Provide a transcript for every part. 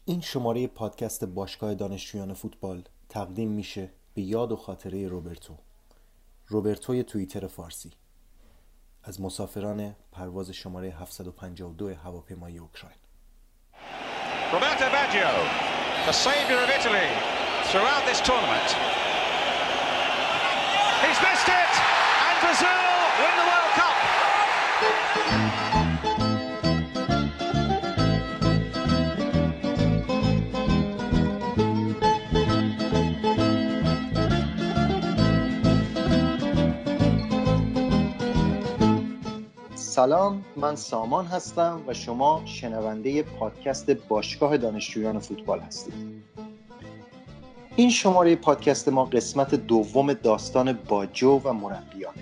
این شماره پادکست باشگاه دانشجویان فوتبال تقدیم میشه به یاد و خاطره روبرتوی توییتر فارسی از مسافران پرواز شماره 752 هواپیمای اوکراین. Roberto Baggio, the saviour of Italy throughout this tournament. He's missed it, and Brazil win the World Cup. سلام، من سامان هستم و شما شنونده پادکست باشگاه دانشجویان فوتبال هستید. این شماره پادکست ما قسمت دوم داستان باجو و مربیانه.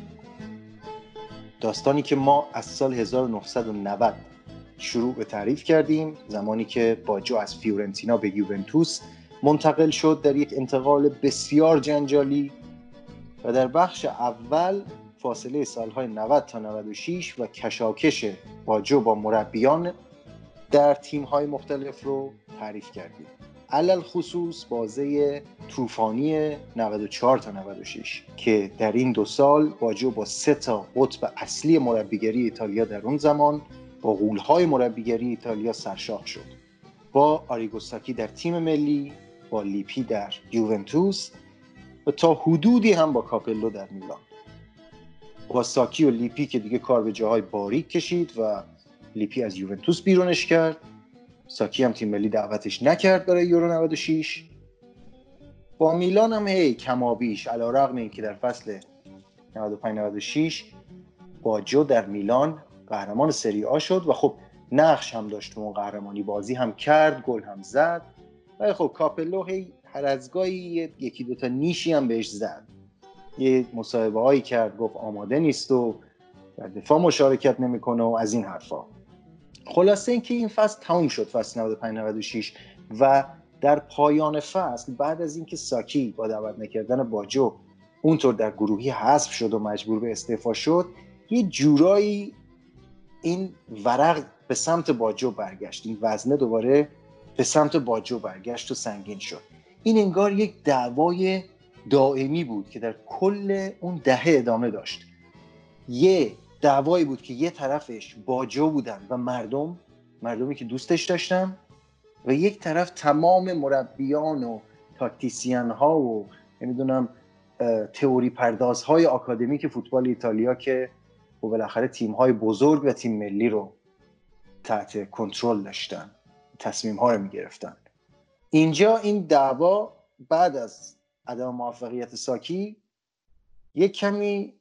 داستانی که ما از سال 1990 شروع به تعریف کردیم، زمانی که باجو از فیورنتینا به یوونتوس منتقل شد در یک انتقال بسیار جنجالی و در بخش اول فاصله سالهای 90 تا 96 و کشاکش باجو با مربیان در تیم‌های مختلف رو تعریف کردیم. علل خصوص بازه طوفانی 94 تا 96 که در این دو سال باجو با 3 تا قطب اصلی مربیگری ایتالیا در اون زمان با غول‌های مربیگری ایتالیا سرشاخ شد. با آریگو ساکی در تیم ملی، با لیپی در یوونتوس و تا حدودی هم با کاپلو در میلان. با ساکی و لیپی که دیگه کار به جاهای باریک کشید و لیپی از یوونتوس بیرونش کرد. ساکی هم تیم ملی دعوتش نکرد برای یورو 96. با میلان هم کمابیش علیرغم اینکه در فصل 95-96 باجو در میلان قهرمان سری آ شد و خب نقش هم داشت اون قهرمانی، بازی هم کرد، گل هم زد. ولی خب کاپلو هر از گاهی یکی دوتا نیشی هم بهش زد. یه مصاحبه هایی کرد، گفت آماده نیست و در دفاع مشارکت نمیکنه و از این حرفا. خلاصه اینکه این فصل تموم شد، فصل 95-96 و در پایان فصل بعد از اینکه ساکی با دعوت نکردن باجو اونطور در گروهی حذف شد و مجبور به استعفا شد، یه جورایی این ورق به سمت باجو برگشت، این وزنه دوباره به سمت باجو برگشت و سنگین شد. این انگار یک دعوای دائمی بود که در کل اون دهه ادامه داشت. یه دعوایی بود که یه طرفش باجو بودن و مردمی که دوستش داشتن و یک طرف تمام مربیان و تاکتیسین ها و نمیدونم تئوری پردازهای آکادمیک فوتبال ایتالیا که بالاخره تیم های بزرگ و تیم ملی رو تحت کنترل داشتن، تصمیم ها رو میگرفتن. اینجا این دعوا بعد از عدم موفقیت ساکی یک کمی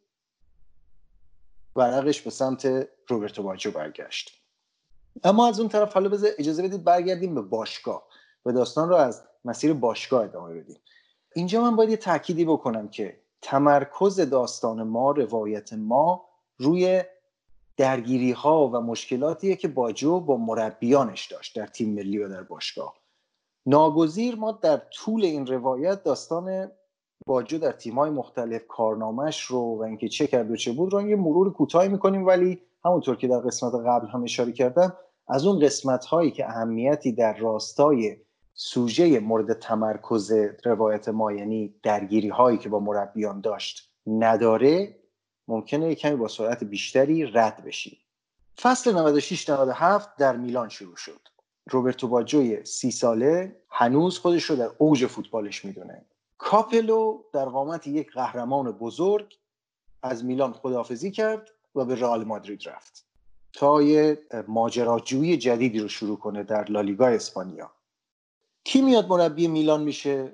ورقش به سمت روبرتو باجو برگشت. اما از اون طرف حالا اجازه بدید برگردیم به باشگاه و داستان رو از مسیر باشگاه ادامه بدیم. اینجا من باید یه تأکیدی بکنم که تمرکز داستان ما، روایت ما روی درگیری ها و مشکلاتیه که باجو با مربیانش داشت در تیم ملی و در باشگاه. ناگزیر ما در طول این روایت داستان باجو در تیم‌های مختلف، کارنامه‌اش رو و اینکه چه کرد و چه بود رو یه مرور کوتاهی می‌کنیم، ولی همونطور که در قسمت قبل هم اشاره کردم از اون قسمت‌هایی که اهمیتی در راستای سوژه مورد تمرکز روایت ما، یعنی درگیری‌هایی که با مربیان داشت، نداره، ممکنه کمی با سرعت بیشتری رد بشی. فصل 96-97 در میلان شروع شد. روبرتو باجوی 30 ساله هنوز خودش رو در اوج فوتبالش میدونه. کاپلو در قامت یک قهرمان بزرگ از میلان خداحافظی کرد و به رئال مادرید رفت تا یه ماجراجویی جدیدی رو شروع کنه در لالیگا اسپانیا. کی میاد مربی میلان میشه؟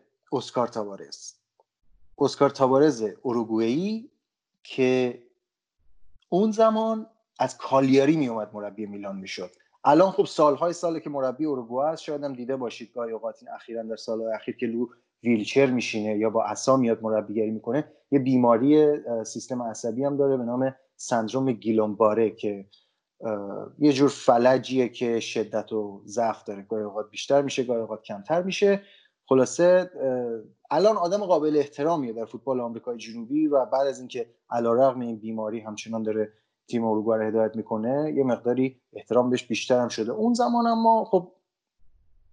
اسکار تاوارز اوروگوئه‌ای که اون زمان از کالیاری میومد مربی میلان میشد. الان خب ساله که مربی اوروگوئه است، شاید هم دیده باشید گاهی اوقات این اخیراً در سال‌های اخیر که ویلچر میشینه یا با عصا میاد مربیگری میکنه. یه بیماری سیستم عصبی هم داره به نام سندروم گیلومباره که یه جور فلجیه که شدت و ضعف داره، گاهی اوقات بیشتر میشه گاهی اوقات کمتر میشه. خلاصه الان آدم قابل احترامیه در فوتبال آمریکای جنوبی و بعد از اینکه علیرغم این بیماری همچنان داره تیم اروگوئه رو هدایت میکنه یه مقداری احترام بهش بیشتر هم شده. اون زمان اما خب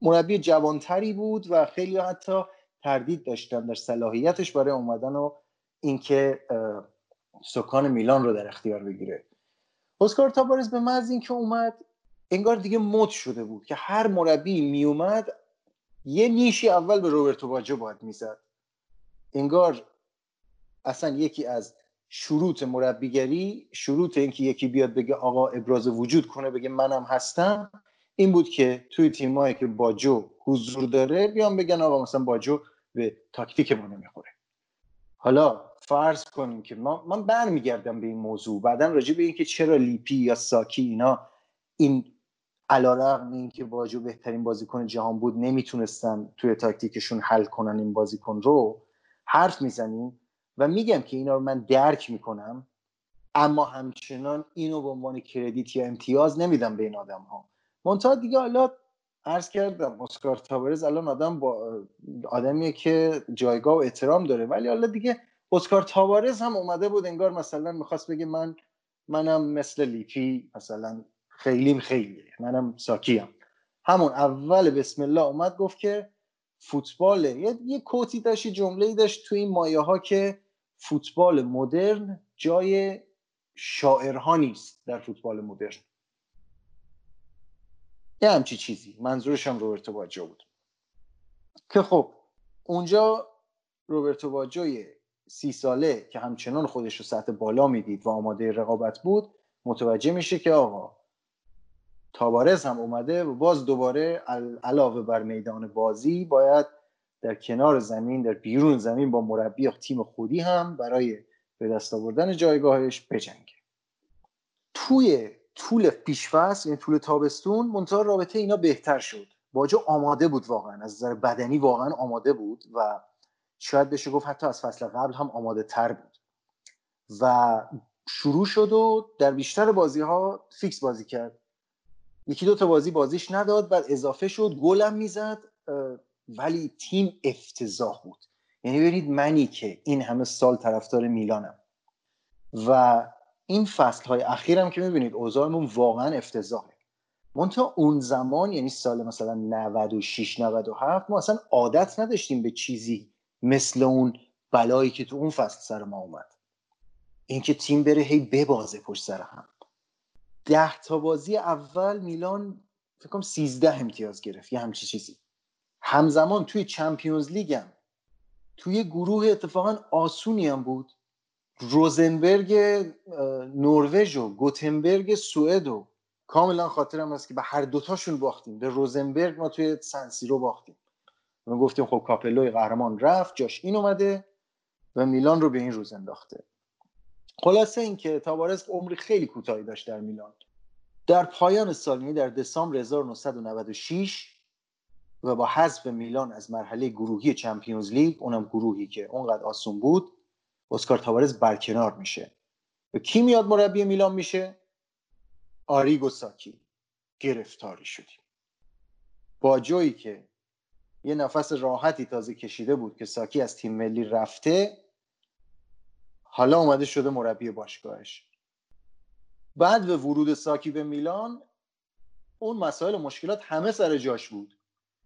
مربی جوانتری بود و خیلی حتی تردید داشتن در صلاحیتش برای اومدن و اینکه سکان میلان رو در اختیار بگیره. اسکار تابارز به محض اینکه اومد انگار دیگه مد شده بود که هر مربی می اومد یه نیشی اول به روبرتو باجو باید میزد. انگار اصلا یکی از شروط مربیگری، شروط اینکه یکی بیاد بگه آقا ابراز وجود کنه، بگه منم هستم، این بود که توی تیمایی که باجو حضور داره بیان بگن آقا مثلا باجو به تاکتیک ما نمیخوره. حالا فرض کنیم که من برمیگردم به این موضوع بعدن راجع به این که چرا لیپی یا ساکی اینا این علیرغم این که باجو بهترین بازیکن جهان بود نمیتونستن توی تاکتیکشون حل کنن این بازیکن رو حرف میزنیم و میگم که اینا رو من درک میکنم، اما همچنان اینو به عنوان کردیت یا امتیاز نمیدم به این آدم ها. منتها دیگه حالا عرض کردم اسکار تابارز الان آدمیه که جایگاه و احترام داره، ولی حالا دیگه اسکار تابارز هم اومده بود انگار مثلا میخواست بگه منم مثل لیپی مثلا خیلیه، منم ساکیم. همون اول بسم الله اومد گفت که فوتبال یه کوتی داشت، جمله‌ای داشت تو این مایه ها که فوتبال مدرن جای شاعرها نیست در فوتبال مدرن. یه همچی چیزی منظورش هم روبرتو باجو بود که خب اونجا روبرتو باجوی 30 ساله که همچنان خودش رو سطح بالا میدید و آماده رقابت بود متوجه میشه که آقا تابارز هم اومده و باز دوباره علاوه بر میدان بازی باید در کنار زمین، در بیرون زمین با مربی تیم خودی هم برای به دست آوردن جایگاهش بجنگه. توی طول پیش‌فصل، یعنی طول تابستون، منتها رابطه اینا بهتر شد. باجو آماده بود، واقعا از نظر بدنی واقعا آماده بود و شاید بشه گفت حتی از فصل قبل هم آماده تر بود و شروع شد و در بیشتر بازی ها فیکس بازی کرد. یکی دو تا بازیش نداد، بعد اضافه شد، گلم میزد، ولی تیم افتضاح بود. یعنی ببینید منی که این همه سال طرفدار میلانم و این فصل‌های اخیرم که می‌بینید اوضاعمون واقعا افتضاحه. منتها اون زمان یعنی سال مثلا 96 97 ما اصلا عادت نداشتیم به چیزی مثل اون بلایی که تو اون فصل سر ما اومد. اینکه تیم بره هی ببازه پشت سر هم. 10 تا بازی اول میلان فکر کنم 13 امتیاز گرفت، یه همچین چیزی. همزمان توی چمپیونز لیگ هم توی گروه اتفاقا آسونی هم بود. روزنبرگ نروژ و گوتنبرگ سوئد و کاملا خاطرم هست که به هر دوتاشون باختیم. به روزنبرگ ما توی سنسیرو باختیم. ما گفتیم خب کاپلوی قهرمان رفت، جاش این اومده و میلان رو به این روز انداخته. خلاصه این که تابارز عمری خیلی کوتاهی داشت در میلان. در پایان سال، یعنی در دسامبر 1996 و با حذف میلان از مرحله گروهی چمپیونز لیگ، اونم گروهی که اونقدر آسون بود، اسکار تابارز برکنار میشه. و کی میاد مربی میلان میشه؟ آریگو ساکی. گرفتاری شدیم. باجویی که یه نفس راحتی تازه کشیده بود که ساکی از تیم ملی رفته، حالا اومده شده مربی باشگاهش. بعد به ورود ساکی به میلان اون مسائل و مشکلات همه سر جاش بود.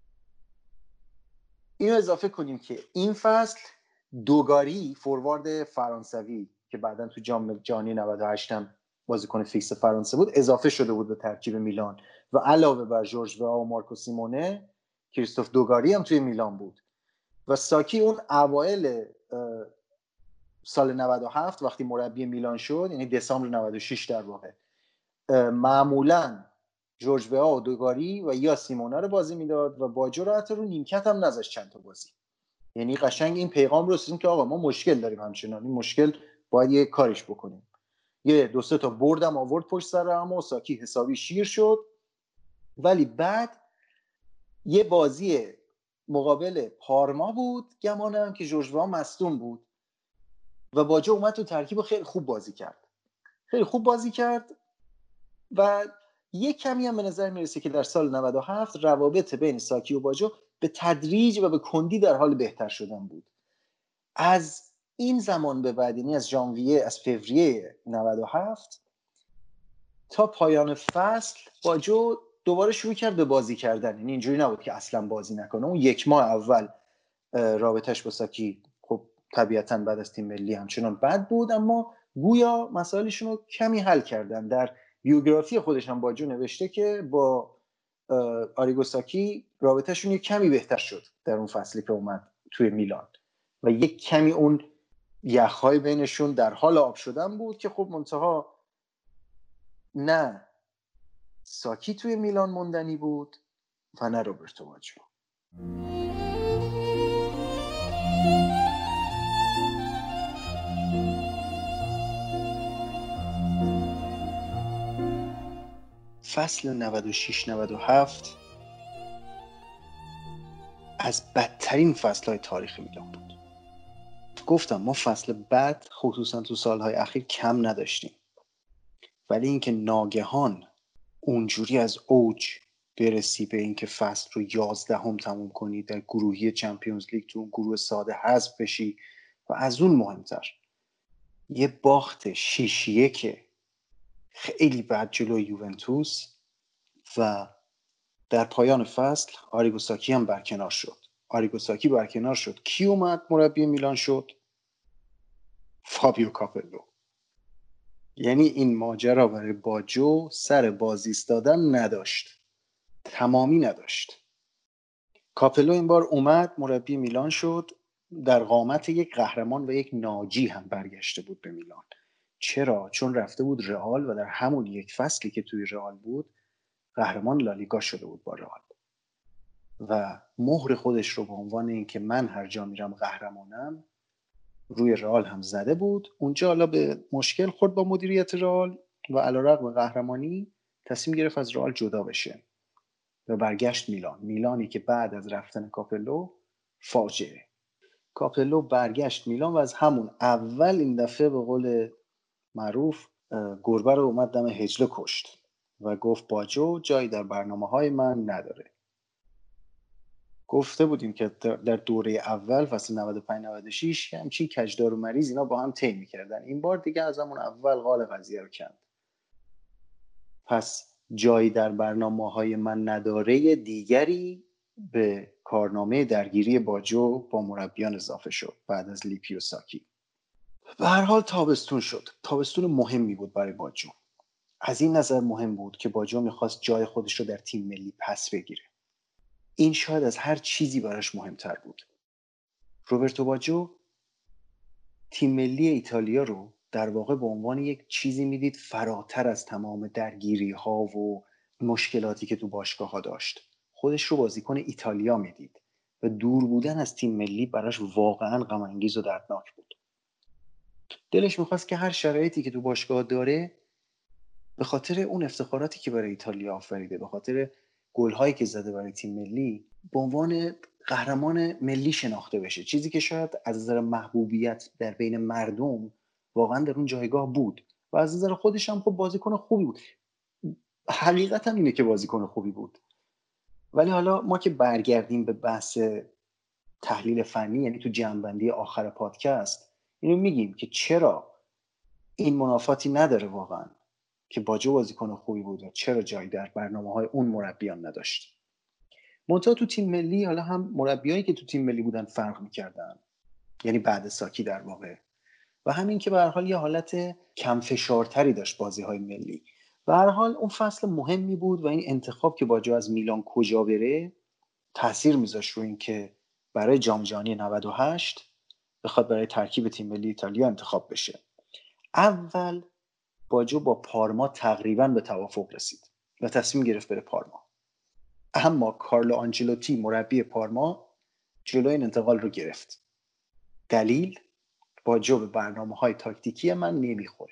اینو اضافه کنیم که این فصل دوگاری فوروارد فرانسوی که بعداً تو جام جهانی 98 هم بازیکن فیکس فرانسه بود اضافه شده بود به ترکیب میلان و علاوه بر جورج وئا و مارکو سیمونه، کریستوف دوگاری هم توی میلان بود. و ساکی اون اوایل سال 97 وقتی مربی میلان شد، یعنی دسامبر 96 در واقع، معمولاً جورج وئا و دوگاری و یا سیمونه رو بازی میداد و باجو رو حتی رو نیمکت هم نذاشت چند تا بازی. یعنی قشنگ این پیغام رو رسوندیم که آقا ما مشکل داریم، همچنان این مشکل باید یه کارش بکنیم. یه دو سه تا بردم آورد پشت سر هم و ساکی حسابی شیر شد. ولی بعد یه بازی مقابل پارما بود گمانم که جورج وئا مصدوم بود و باجو اومد تو ترکیب خیلی خوب بازی کرد و یه کمی هم به نظر میرسه که در سال 97 روابط بین ساکی و باجو به تدریج و به کندی در حال بهتر شدن بود. از این زمان به بعد، یعنی از فوریه 97 تا پایان فصل، باجو دوباره شروع کرد به بازی کردن. یعنی اینجوری نبود که اصلا بازی نکنه. اون 1 ماه اول رابطه‌اش با ساکی خب طبیعتاً بعد از تیم ملی همچنان بد بود، اما گویا مسائلشون رو کمی حل کردن. در بیوگرافی خودش هم باجو نوشته که با آریگو ساکی رابطه‌شون یک کمی بهتر شد در اون فصلی که اومد توی میلان و یک کمی اون یخ‌های بینشون در حال آب شدن بود که خب منتها نه ساکی توی میلان موندنی بود و نه روبرتو باجو. فصل 96-97 از بدترین فصل‌های تاریخ میلان بود. گفتم ما فصل بد خصوصا تو سالهای اخیر کم نداشتیم، ولی اینکه ناگهان اونجوری از اوج برسی به اینکه فصل رو 11 تموم کنی، در گروهی چمپیونز لیگ تو اون گروه ساده حذف بشی و از اون مهمتر یه باخت 6-1 خیلی بد جلوی یوونتوس و در پایان فصل آریگو ساکی هم برکنار شد. آریگو ساکی برکنار شد، کی اومد مربی میلان شد؟ فابیو کاپلو. یعنی این ماجرا برای باجو سر بازی ایستادن نداشت، تمامی نداشت. کاپلو این بار اومد مربی میلان شد، در قامت یک قهرمان و یک ناجی هم برگشته بود به میلان. چرا؟ چون رفته بود رئال و در همون یک فصلی که توی رئال بود قهرمان لالیگا شده بود با رئال و مهر خودش رو به عنوان اینکه من هر جا میرم قهرمانم روی رئال هم زده بود. اونجا حالا به مشکل خورد با مدیریت رئال و علیرغم قهرمانی تصمیم گرفت از رئال جدا بشه و برگشت میلانی که بعد از رفتن کاپلو فاجعه. کاپلو برگشت میلان و از همون اول این دفعه به قول معروف گربه رو اومد دم حجله کشت و گفت باجو جایی در برنامه‌های من نداره. گفته بودیم که در دوره اول فصل 95-96 همچین کجدار و مریض اینا با هم طی می‌کردن. این بار دیگه از همون اول قال قضیه رو کند. پس جایی در برنامه‌های من نداره دیگری به کارنامه درگیری باجو با مربیان اضافه شد بعد از لیپی و ساکی. به هر حال تابستون شد. تابستون مهمی بود برای باجو. از این نظر مهم بود که باجو میخواست جای خودش رو در تیم ملی پس بگیره. این شاید از هر چیزی براش مهمتر بود. روبرتو باجو تیم ملی ایتالیا رو در واقع به عنوان یک چیزی میدید فراتر از تمام درگیری ها و مشکلاتی که تو باشگاه ها داشت. خودش رو بازیکن ایتالیا میدید و دور بودن از تیم ملی براش واقعا غم انگیز و دردناک بود. دلش میخواست که هر شرایطی که تو باشگاه داره به خاطر اون افتخاراتی که برای ایتالیا آفریده، به خاطر گل‌هایی که زده برای تیم ملی، به عنوان قهرمان ملی شناخته بشه. چیزی که شاید از نظر محبوبیت در بین مردم واقعا در اون جایگاه بود و از نظر خودش هم خب بازیکن خوبی بود. حقیقت هم اینه که بازیکن خوبی بود. ولی حالا ما که برگردیم به بحث تحلیل فنی، یعنی تو جمع‌بندی آخر پادکست اینو میگیم که چرا این منافاتی نداره واقعا که باجو بازیکن خوبی بود و چرا جایی در برنامه‌های اون مربیان نداشت. منتها تو تیم ملی حالا هم مربیایی که تو تیم ملی بودن فرق می‌کردن، یعنی بعد ساکی در واقع، و همین که به هر حال یه حالت کم فشارتری داشت بازی‌های ملی. به هر حال اون فصل مهمی بود و این انتخاب که باجو از میلان کجا بره تأثیر می‌ذاشت رو این که برای جام جهانی 98 بخواد برای ترکیب تیم ملی ایتالیا انتخاب بشه. اول باجو با پارما تقریباً به توافق رسید و تصمیم گرفت بره پارما. اما کارلو آنچلوتی مربی پارما جلوی این انتقال رو گرفت. دلیل؟ باجو به برنامه‌های تاکتیکی من نمیخوره.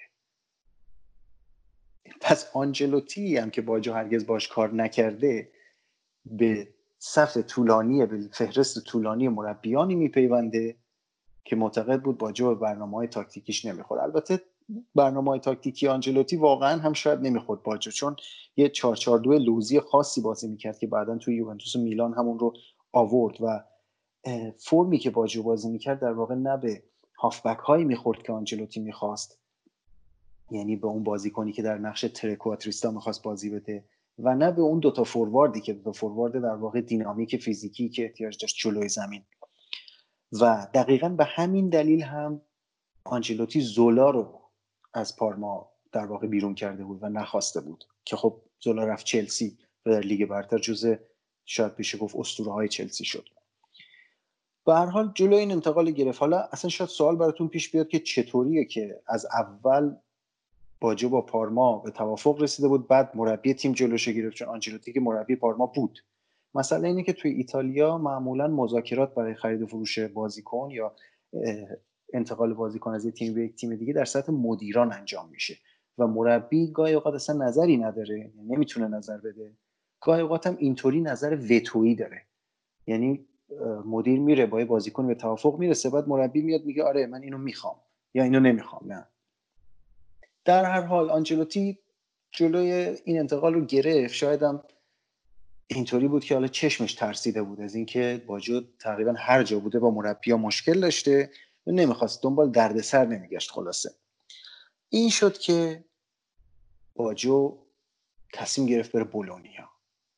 پس آنچلوتی هم که باجو هرگز باش کار نکرده به صف طولانی، به فهرست طولانی مربیانی میپیونده که معتقد بود باجو به برنامه‌های تاکتیکیش نمیخوره. البته برنامه‌های تاکتیکی آنچلوتی واقعا هم شاید نمیخورد باجو، چون یه 4-4-2 لوزی خاصی بازی میکرد که بعداً توی یوونتوس و میلان همون رو آورد و فرمی که باجو بازی میکرد در واقع نه به هافبک هایی میخورد که آنچلوتی میخواست، یعنی به اون بازیکنی که در نقش ترکواتریستا میخواست بازی بده و نه به اون دوتا فورواردی که دوتا فوروارد در واقع دینامیک فیزیکی که احتیاج داشت جلوی زمین. و دقیقاً به همین دلیل هم آنچلوتی زولا رو از پارما در واقع بیرون کرده بود و نخواسته بود که خب زولا رفت چلسی و در لیگ برتر جزو شاید بشه گفت اسطوره‌های چلسی شد. به هر حال جلوی این انتقال گرفت. حالا اصلا شاید سوال براتون پیش بیاد که چطوریه که از اول باجو با پارما به توافق رسیده بود بعد مربی تیم جلوشو گرفت، چون آنچلوتی که مربی پارما بود. مسئله اینه که توی ایتالیا معمولا مذاکرات برای خرید و فروش بازیکن یا انتقال بازیکن از یک تیم به یک تیم دیگه در سطح مدیران انجام میشه و مربی گاهی اوقات اصلا نظری نداره، نمیتونه نظر بده. گاهی اوقات هم اینطوری نظر وتویی داره، یعنی مدیر میره با بازیکن به توافق میرسه، بعد مربی میاد میگه آره من اینو میخوام یا اینو نمیخوام. نه، در هر حال آنچلوتی جلوی این انتقال رو گرفت. شاید هم اینطوری بود که حالا چشمش ترسیده بود از اینکه باجو تقریبا هر جا بوده با مربی‌ها مشکل داشته و نمیخواست، دنبال دردسر نمیگشت. خلاصه این شد که باجو تصمیم گرفت بره بولونیا.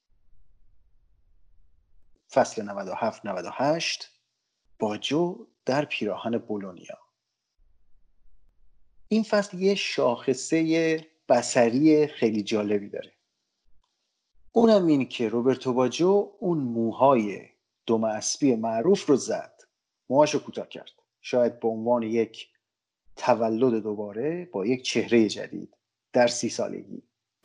فصل 97-98 باجو در پیراهن بولونیا. این فصل یه شاخصه بصری خیلی جالبی داره، اونم این که روبرتو باجو اون موهای دم اسبی معروف رو زد، موهاشو کوتاه کرد، شاید به عنوان یک تولد دوباره با یک چهره جدید در 30 سالگی.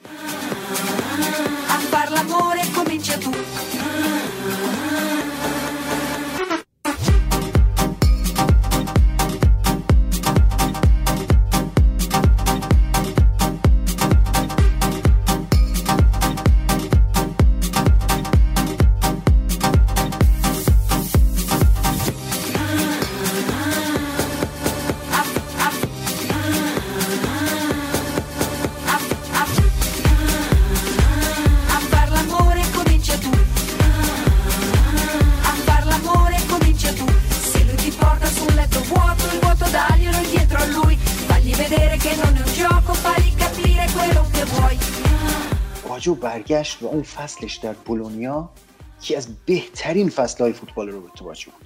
باجو برگشت و اون فصلش در بولونیا که از بهترین فصلهای فوتبال روبرتو باجو بود.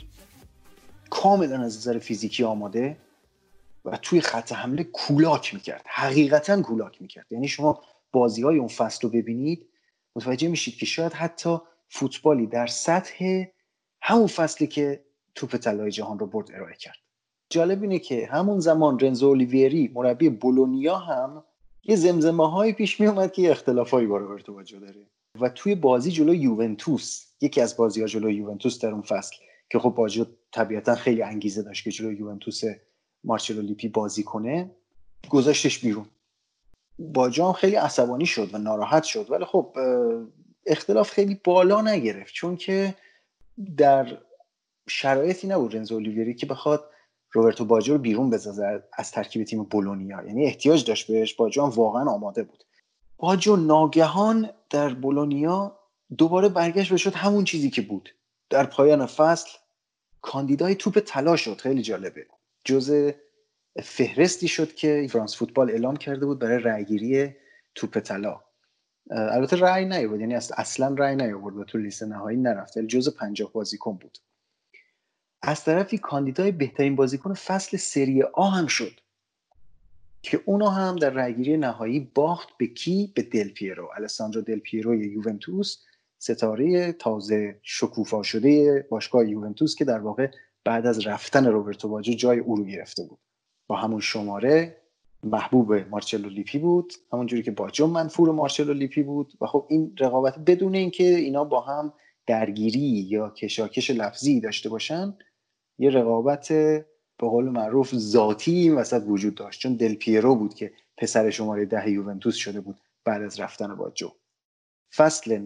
کاملا از نظر فیزیکی آماده و توی خط حمله کولاک میکرد، حقیقتا کولاک میکرد. یعنی شما بازی‌های اون فصل رو ببینید متوجه میشید که شاید حتی فوتبالی در سطح همون فصلی که توپ طلای جهان رو برد ارائه کرد. جالب اینه که همون زمان رنزو اولیویری مربی بولونیا هم یه زمزمه‌های پیش می اومد که یه اختلافایی با روبرتو باجو داره و توی بازی جلوی یوونتوس، یکی از بازی‌ها جلوی یوونتوس در اون فصل که خب باجو طبیعتا خیلی انگیزه داشت که جلوی یوونتوس مارچلو لیپی بازی کنه، گذاشتش بیرون. باجو هم خیلی عصبانی شد و ناراحت شد، ولی خب اختلاف خیلی بالا نگرفت چون که در شرایطی نبود رنزو اولیویری که بخواد روبرتو باجو رو بیرون بذاره از ترکیب تیم بولونیا، یعنی احتیاج داشت بهش. باجو هم واقعا آماده بود. باجو ناگهان در بولونیا دوباره برگشت و شد همون چیزی که بود. در پایان فصل کاندیدای توپ طلا شد. خیلی جالبه، جزء فهرستی شد که فرانس فوتبال اعلام کرده بود برای رأیگیری توپ طلا. البته رأی نیاورد، یعنی اصلا رأی نیاورد و تو لیست نهایی نرفت، ولی جزء 50 بازیکن بود. از طرفی کاندیدای بهترین بازیکن فصل سری آ هم شد که اونو هم در رأیگیری نهایی باخت به کی؟ به دل پیرو، الساندرو دل پیرو یوونتوس، ستاره تازه شکوفا شده باشگاه یوونتوس که در واقع بعد از رفتن روبرتو باجو جای او رو گرفته بود. با همون شماره محبوب مارچلو لیپی بود، همون جوری که باجو منفور مارچلو لیپی بود. و خب این رقابت بدون اینکه اینا با هم درگیری یا کشاکش لفظی داشته باشن، یه رقابت به قول معروف ذاتی وسط وجود داشت، چون دل پیرو بود که پسر شماره 10 یوونتوس شده بود بعد از رفتن باجو. فصل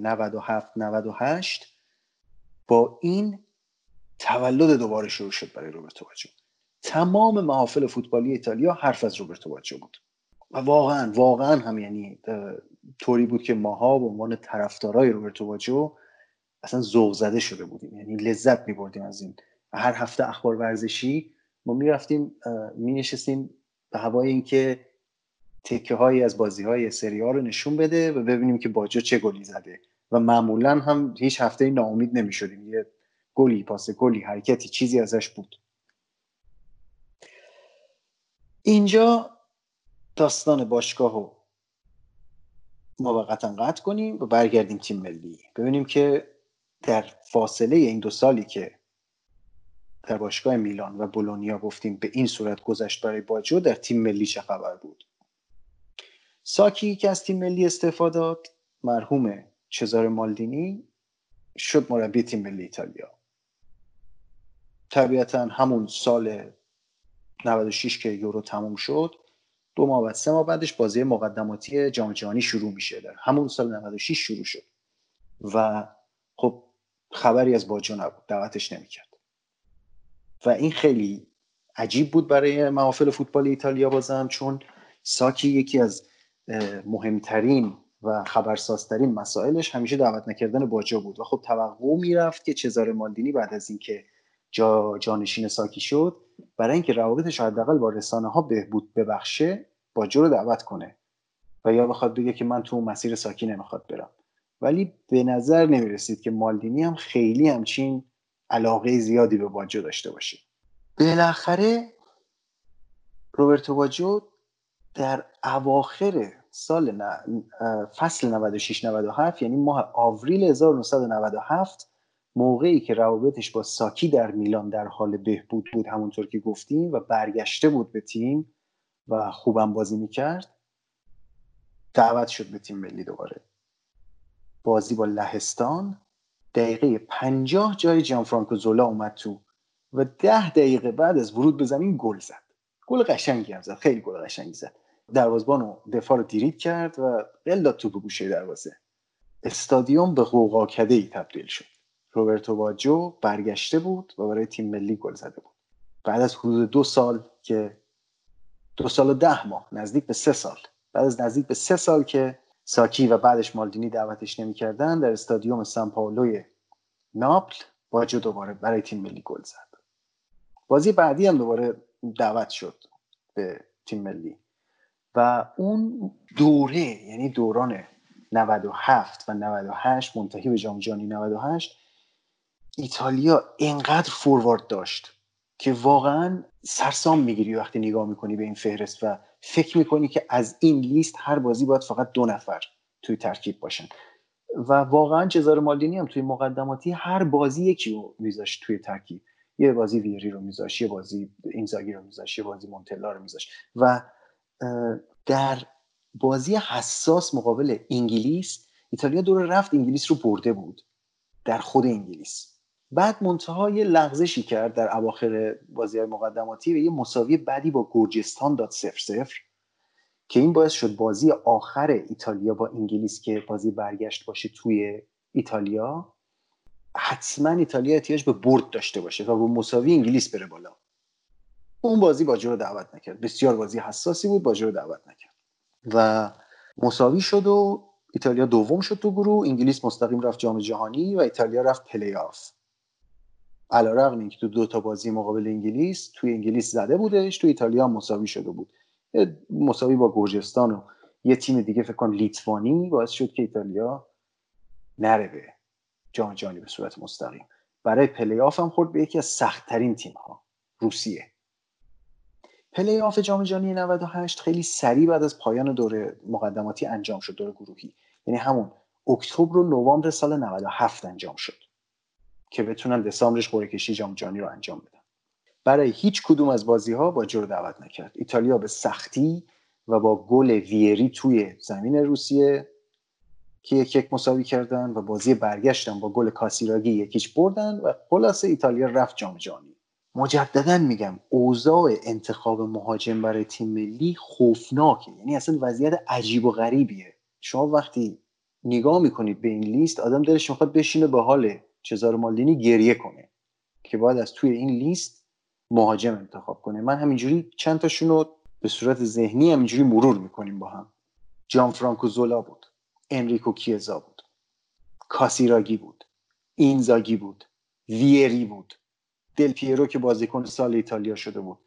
97-98 با این تولد دوباره شروع شد برای روبرتو باجو. تمام محافل فوتبالی ایتالیا حرف از روبرتو باجو بود و واقعا هم یعنی طوری بود که ماها به عنوان طرفدارای روبرتو باجو اصلا ذوق زده شده بودیم، یعنی لذت می‌بردیم از این. هر هفته اخبار ورزشی ما میرفتیم مینشستیم به هوای این که تکه هایی از بازی های سری ها رو نشون بده و ببینیم که باجو چه گلی زده و معمولا هم هیچ هفته ناامید نمی‌شدیم، یه گلی، پاس گلی، حرکتی، چیزی ازش بود. اینجا داستان باشگاه رو موقتا قطع کنیم و برگردیم تیم ملی، ببینیم که در فاصله این 2 سالی که در باشگاه میلان و بولونیا گفتیم به این صورت گذشت برای باجو، در تیم ملی چه خبر بود. ساکی که از تیم ملی استعفا داد، مرحوم چزاره مالدینی شد مربی تیم ملی ایتالیا. طبیعتا همون سال 96 که یورو تموم شد، 2 ماه بعد 3 ماه بعدش بازی مقدماتی جام جهانی شروع میشه. در همون سال 96 شروع شد و خب خبری از باجو نبود، دعوتش نمیکرد و این خیلی عجیب بود برای محافل فوتبال ایتالیا بازم، چون ساکی یکی از مهمترین و خبرسازترین مسائلش همیشه دعوت نکردن باجو بود و خب توقع میرفت که چزاره مالدینی بعد از اینکه جانشین ساکی شد، برای اینکه روابطش حداقل با رسانه ها بهبود ببخشه، باجو رو دعوت کنه و یا بخواد بگه که من تو مسیر ساکی نمیخواد برم. ولی به نظر نمیرسید که مالدینی هم خیلی همچین علاقه زیادی به باجو داشته باشه. بالاخره روبرتو باجو در اواخر فصل 96-97، یعنی ماه آوریل 1997، موقعی که روابطش با ساکی در میلان در حال بهبود بود همونطور که گفتیم و برگشته بود به تیم و خوبم بازی میکرد، دعوت شد به تیم ملی دوباره. بازی با لهستان، دقیقه 50 جای جانفرانکو زولا اومد تو و 10 دقیقه بعد از ورود به زمین گل زد. گل قشنگی هم زد، خیلی گل قشنگی زد. دروازه‌بان و دفاع رو دیرید کرد و قل داد توپ گوشه دروازه. استادیوم به قوقاکده‌ای تبدیل شد. روبرتو باجو برگشته بود و برای تیم ملی گل زده بود. بعد از حدود 2 سال که 2 سال و 10 ماه، نزدیک به 3 سال، بعد از نزدیک به 3 سال که ساکی و بعدش مالدینی دعوتش نمی‌کردن، در استادیوم سان پائولوی ناپل باجو دوباره برای تیم ملی گل زد. بازی بعدی هم دوباره دعوت شد به تیم ملی و اون دوره، یعنی دوران 97 و 98 منتهی به جام جهانی 98، ایتالیا اینقدر فوروارد داشت که واقعا سرسام میگیری وقتی نگاه میکنی به این فهرست و فکر میکنی که از این لیست هر بازی باید فقط 2 نفر توی ترکیب باشن و واقعا چزاره مالدینی هم توی مقدماتی هر بازی یکی رو میذاشت توی ترکیب. یه بازی ویری رو میذاشت، یه بازی اینزاگی رو میذاشت، یه بازی مونتلا رو میذاشت و در بازی حساس مقابل انگلیس، ایتالیا دور رفت انگلیس رو برده بود در خود انگلیس. بعد منتها یه لغزشی کرد در اواخر بازی‌های مقدماتی و یه مساوی بعدی با گرجستان داد 0-0 که این باعث شد بازی آخر ایتالیا با انگلیس که بازی برگشت باشه توی ایتالیا، حتما ایتالیا احتیاج به برد داشته باشه و با مساوی انگلیس بره بالا. اون بازی باجو رو دعوت نکرد، بسیار بازی حساسی بود، باجو رو دعوت نکرد و مساوی شد و ایتالیا دوم شد تو گروه. انگلیس مستقیم رفت جام جهانی و ایتالیا رفت پلی آف. علیرغم اینکه تو 2 تا بازی مقابل انگلیس توی انگلیس زده بودش، تو ایتالیا مساوی شده بود. مساوی با گرجستان و یه تیم دیگه فکر کنم لیتوانی باعث شد که ایتالیا نره به جام جهانی به صورت مستقیم. برای پلی آف هم خورد به یکی از سخت‌ترین تیم‌ها، روسیه. پلی آف جام جهانی 98 خیلی سریع بعد از پایان دوره مقدماتی انجام شد، دوره گروهی، یعنی همون اکتبر و نوامبر سال 97 انجام شد که بتونن دسامبرش قرعه کشی جام جهانی رو انجام بدن. برای هیچ کدوم از بازی‌ها باجو رو دعوت نکرد. ایتالیا به سختی و با گل ویری توی زمین روسیه که 1-1 مساوی کردن و بازی برگشتن با گل کاسیراگی 1-0 بردن و خلاصه ایتالیا رفت جام جهانی. مجددا میگم اوضاع انتخاب مهاجم برای تیم ملی خوفناکه، یعنی اصلا وضعیت عجیب و غریبیه. شما وقتی نگاه میکنید به این لیست، آدم دلش میخواد بشینه به حال چزاره مالدینی گریه کنه که باید از توی این لیست مهاجم انتخاب کنه. من همینجوری چند تاشون رو به صورت ذهنی همینجوری مرور میکنیم با هم. جانفرانکو زولا بود، انریکو کیزا بود، کاسیراگی بود، اینزاگی بود، ویری بود، دل پیرو که بازیکن سال ایتالیا شده بود،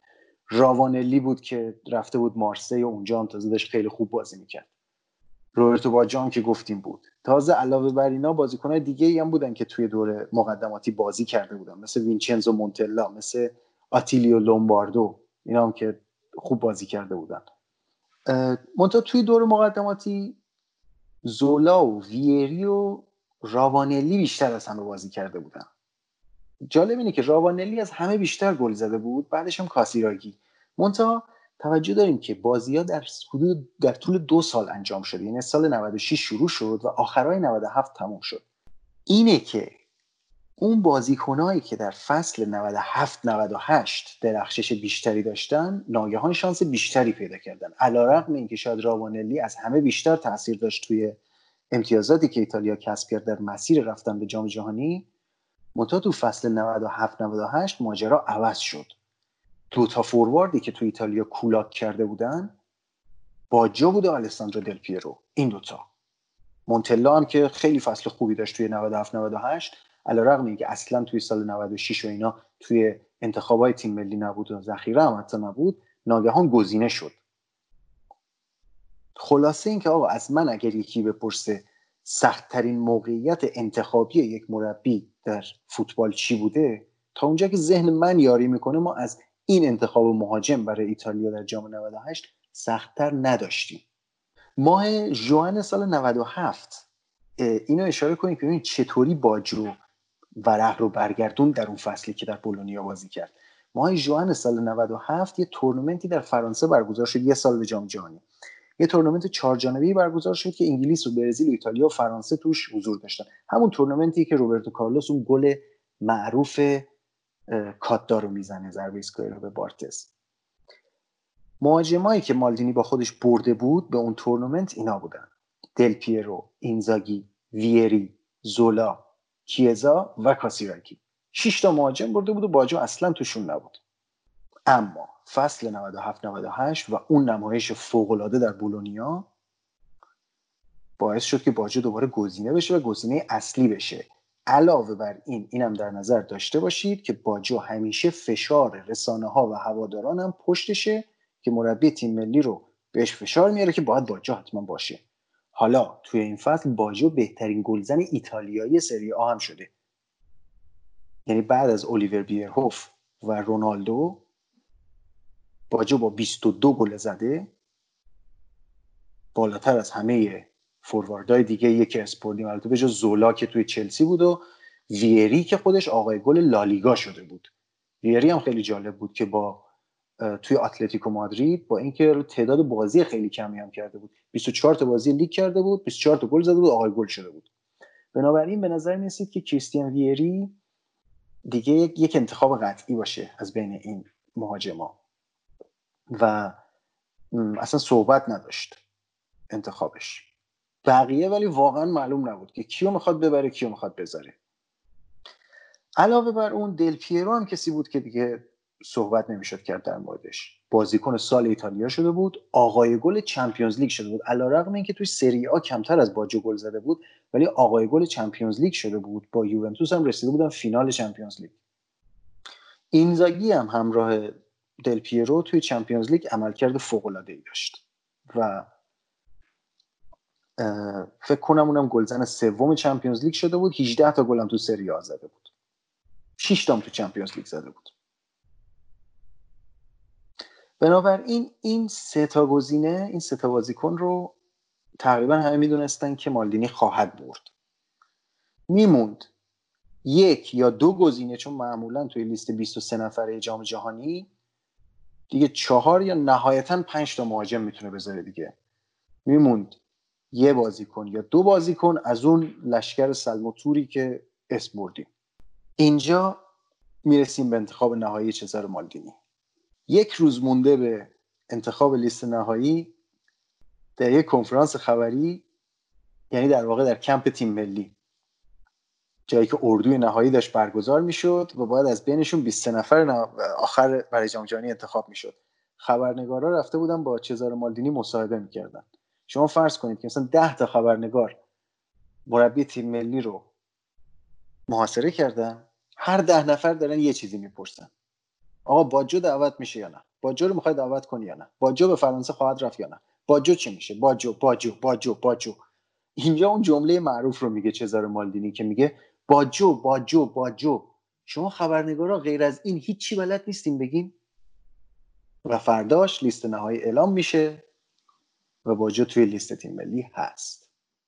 راوانلی بود که رفته بود مارسی و اونجا هم تازه داشت خیلی خوب بازی میکرد. روبرتو باجو که گفتیم بود. تازه علاوه بر اینا بازیکن‌های دیگه‌ای هم بودن که توی دوره مقدماتی بازی کرده بودن، مثل وینچنزو مونتلا، مثل آتیلیو لومباردو، اینا هم که خوب بازی کرده بودن. منتها توی دوره مقدماتی زولا و ویری و راوانلی بیشتر از همه بازی کرده بودن. جالب اینه که راوانلی از همه بیشتر گل زده بود، بعدش هم کاسیراگی. منتها توجه داریم که بازی‌ها در طول 2 سال انجام شده، یعنی سال 96 شروع شد و آخرای 97 تموم شد. اینه که اون بازیکنایی که در فصل 97-98 درخشش بیشتری داشتن ناگهان شانس بیشتری پیدا کردن، علی‌رغم اینکه شاید راوانلی از همه بیشتر تاثیر داشت توی امتیازاتی که ایتالیا کسب کرد در مسیر رفتن به جام جهانی. منتها تو فصل 97-98 ماجرا عوض شد. 2 فورواردی که تو ایتالیا کولاک کرده بودن باجو بود و آلساندرو دل پیرو. این 2 مونتلا هم که خیلی فصل خوبی داشت توی 97-98، علی‌رغم اینکه اصلا توی سال 96 و اینا توی انتخابای تیم ملی نبود و ذخیره هم حتی نبود، ناگهان گزینه شد. خلاصه این که آقا از من اگر یکی بپرسه سخت‌ترین موقعیت انتخابی یک مربی در فوتبال چی بوده، تا اونجا که ذهن من یاری میکنه ما از این انتخاب مهاجم برای ایتالیا در جام 98 سخت‌تر نداشتیم. ماه ژوئن سال 97 اینو اشاره کنیم که ببینید چطوری باجو ورق رو برگردون در اون فصلی که در بولونیا بازی کرد. ماه ژوئن سال 97 یه تورنمنتی در فرانسه برگزار شد، یه سال به جام جهانی. یه تورنمنت 4 جانبه‌ای برگزار شد که انگلیس و برزیل و ایتالیا و فرانسه توش حضور داشتن. همون تورنمنتی که روبرتو کارلوس اون گل معروف کاتدار رو میزنه، ضربه ایستگاهی رو به بارتز. مهاجمایی که مالدینی با خودش برده بود به اون تورنمنت اینا بودن: دل پیرو، اینزاگی، ویری، زولا، کیزا و کاسیراگی. 6 تا مهاجم برده بود و باجو اصلا توشون نبود. اما فصل 97-98 و اون نمایش فوق‌العاده در بولونیا باعث شد که باجو دوباره گزینه بشه و گزینه اصلی بشه. علاوه بر این اینم در نظر داشته باشید که باجو همیشه فشار رسانه‌ها و هواداران هم پشتشه که مربی تیم ملی رو بهش فشار میاره که باید باجو حتما باشه. حالا توی این فصل باجو بهترین گلزن ایتالیایی سری آ هم شده. یعنی بعد از الیور بیرهوف و رونالدو باجو با 22 گل زده، بالاتر از همه فورواردهای دیگه یک اسپوردیم، البته به جز زولا که توی چلسی بود و ویری که خودش آقای گل لالیگا شده بود. ویری هم خیلی جالب بود که با توی اتلتیکو مادرید با اینکه تعداد بازی خیلی کمی هم کرده بود، 24 تا بازی لیگ کرده بود، 24 تا گل زده بود، آقای گل شده بود. بنابراین به نظر میرسید که کریستیان ویری دیگه یک انتخاب قطعی باشه از بین این مهاجما و اصلا صحبت نداشت انتخابش. بقیه ولی واقعا معلوم نبود که کیو میخواد ببره کیو میخواد بذاره. علاوه بر اون دل پیرو هم کسی بود که دیگه صحبت نمیشد کرد در موردش. بازیکن سال ایتالیا شده بود، آقای گل چمپیونز لیگ شده بود، علی‌رغم اینکه توی سری آ کمتر از باجو گل زده بود ولی آقای گل چمپیونز لیگ شده بود. با یوونتوس هم رسیده بودن فینال چمپیونز لیگ. اینزاگی هم همراه دل پیرو توی چمپیونز لیگ عملکرد فوق‌العاده‌ای داشت و فکر کنم اونم گلزن سوم چمپیونز لیگ شده بود. 18 تا گل هم تو سری آ زده بود، 6 تا هم تو چمپیونز لیگ زده بود. بنابراین این 3 تا گزینه، این 3 تا بازیکن رو تقریبا همه میدونستن که مالدینی خواهد برد. میموند 1 یا 2 گزینه، چون معمولا توی لیست 23 نفره جام جهانی دیگه 4 یا نهایتا 5 تا مهاجم میتونه بذاره دیگه. میموند 1 بازیکن یا 2 بازیکن از اون لشکر سلموتوری که اسم بردیم. اینجا میرسیم به انتخاب نهایی چزار مالدینی. 1 روز مونده به انتخاب لیست نهایی، در یک کنفرانس خبری، یعنی در واقع در کمپ تیم ملی، جایی که اردوی نهایی داشت برگزار میشد و باید از بینشون 23 نفر آخر برای جام جهانی انتخاب میشد. خبرنگارا رفته بودن با چزار مالدینی مصاحبه میکردن. شما فرض کنید که مثلا 10 تا خبرنگار مربی تیم ملی رو محاصره کردن، هر 10 نفر دارن یه چیزی میپرسن: آقا باجو دعوت میشه یا نه؟ باجو رو میخوای دعوت کنی یا نه؟ باجو به فرانسه خواهد رفت یا نه؟ باجو چی میشه؟ باجو. اینجا اون جمله معروف رو میگه چزار مالدینی که میگه باجو. شما خبرنگارا غیر از این هیچی بلد نیستین بگین؟ و فرداش لیست نهایی اعلام میشه و باجو توی لیست تیم ملی هست.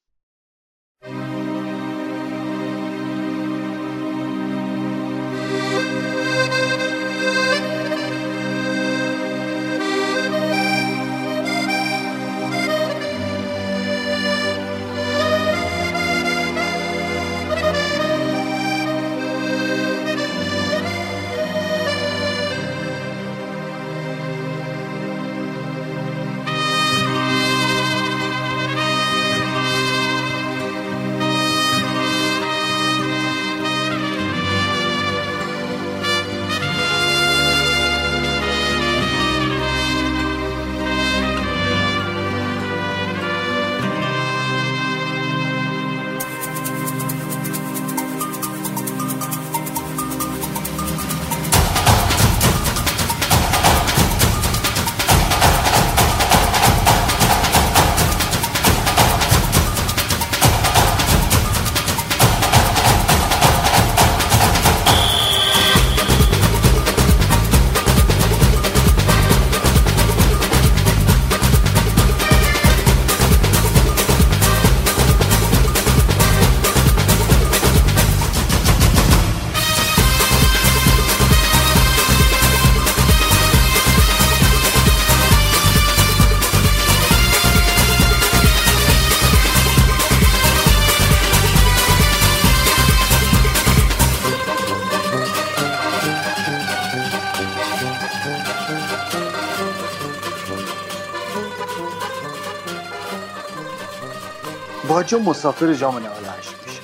باجو مسافر جام 98 میشه.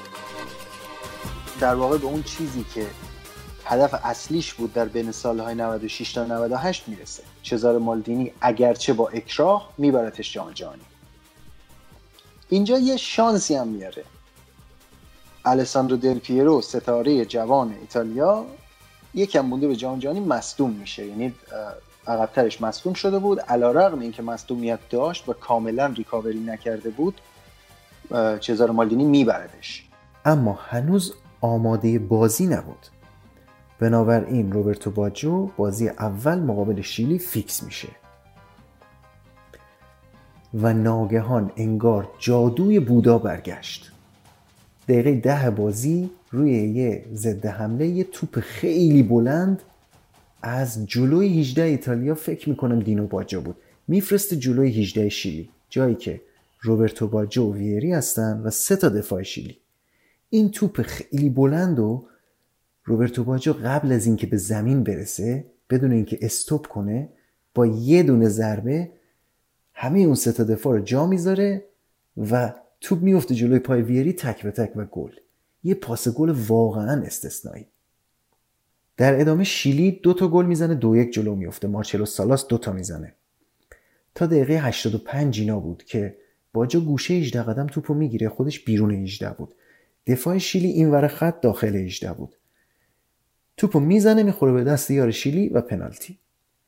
در واقع به اون چیزی که هدف اصلیش بود در بین سالهای 96 تا 98 میرسه. چزار مالدینی اگرچه با اکراه میبرتش جام جهانی. اینجا یه شانسی هم میاره. الساندرو دل پیرو ستاره جوان ایتالیا یکم مونده به جام جهانی مصدوم میشه، یعنی عقب‌ترش مصدوم شده بود. علی‌رغم اینکه مصدومیت داشت و کاملا ریکاوری نکرده بود، چزار مالدینی میبردش. اما هنوز آماده بازی نبود. بنابراین روبرتو باجو بازی اول مقابل شیلی فیکس میشه و ناگهان انگار جادوی بودا برگشت. دقیقه 10 بازی روی یه ضد حمله یه توپ خیلی بلند از جلوی 18 ایتالیا، فکر میکنم دینو باجو بود، میفرسته جلوی 18 شیلی، جایی که روبرتو باجو و ویری هستن و 3 تا دفاع شیلی. این توپ خیلی بلند و روبرتو باجو قبل از اینکه به زمین برسه، بدون اینکه استوب کنه، با یه دونه ضربه همه اون 3 تا دفاع رو جا میذاره و توپ میفته جلوی پای ویری، تک به تک و گل. یه پاس گل واقعا استثنایی. در ادامه شیلی 2 تا گل میزنه، 2-1 جلو میفته. مارچلو سالاس 2 تا میزنه. تا دقیقه 85 اینا بود که باجو گوشه 18 قدم توپو میگیره، خودش بیرون 18 بود. دفاع شیلی اینور خط داخل 18 بود. توپو میزنه، میخوره به دست یار شیلی و پنالتی.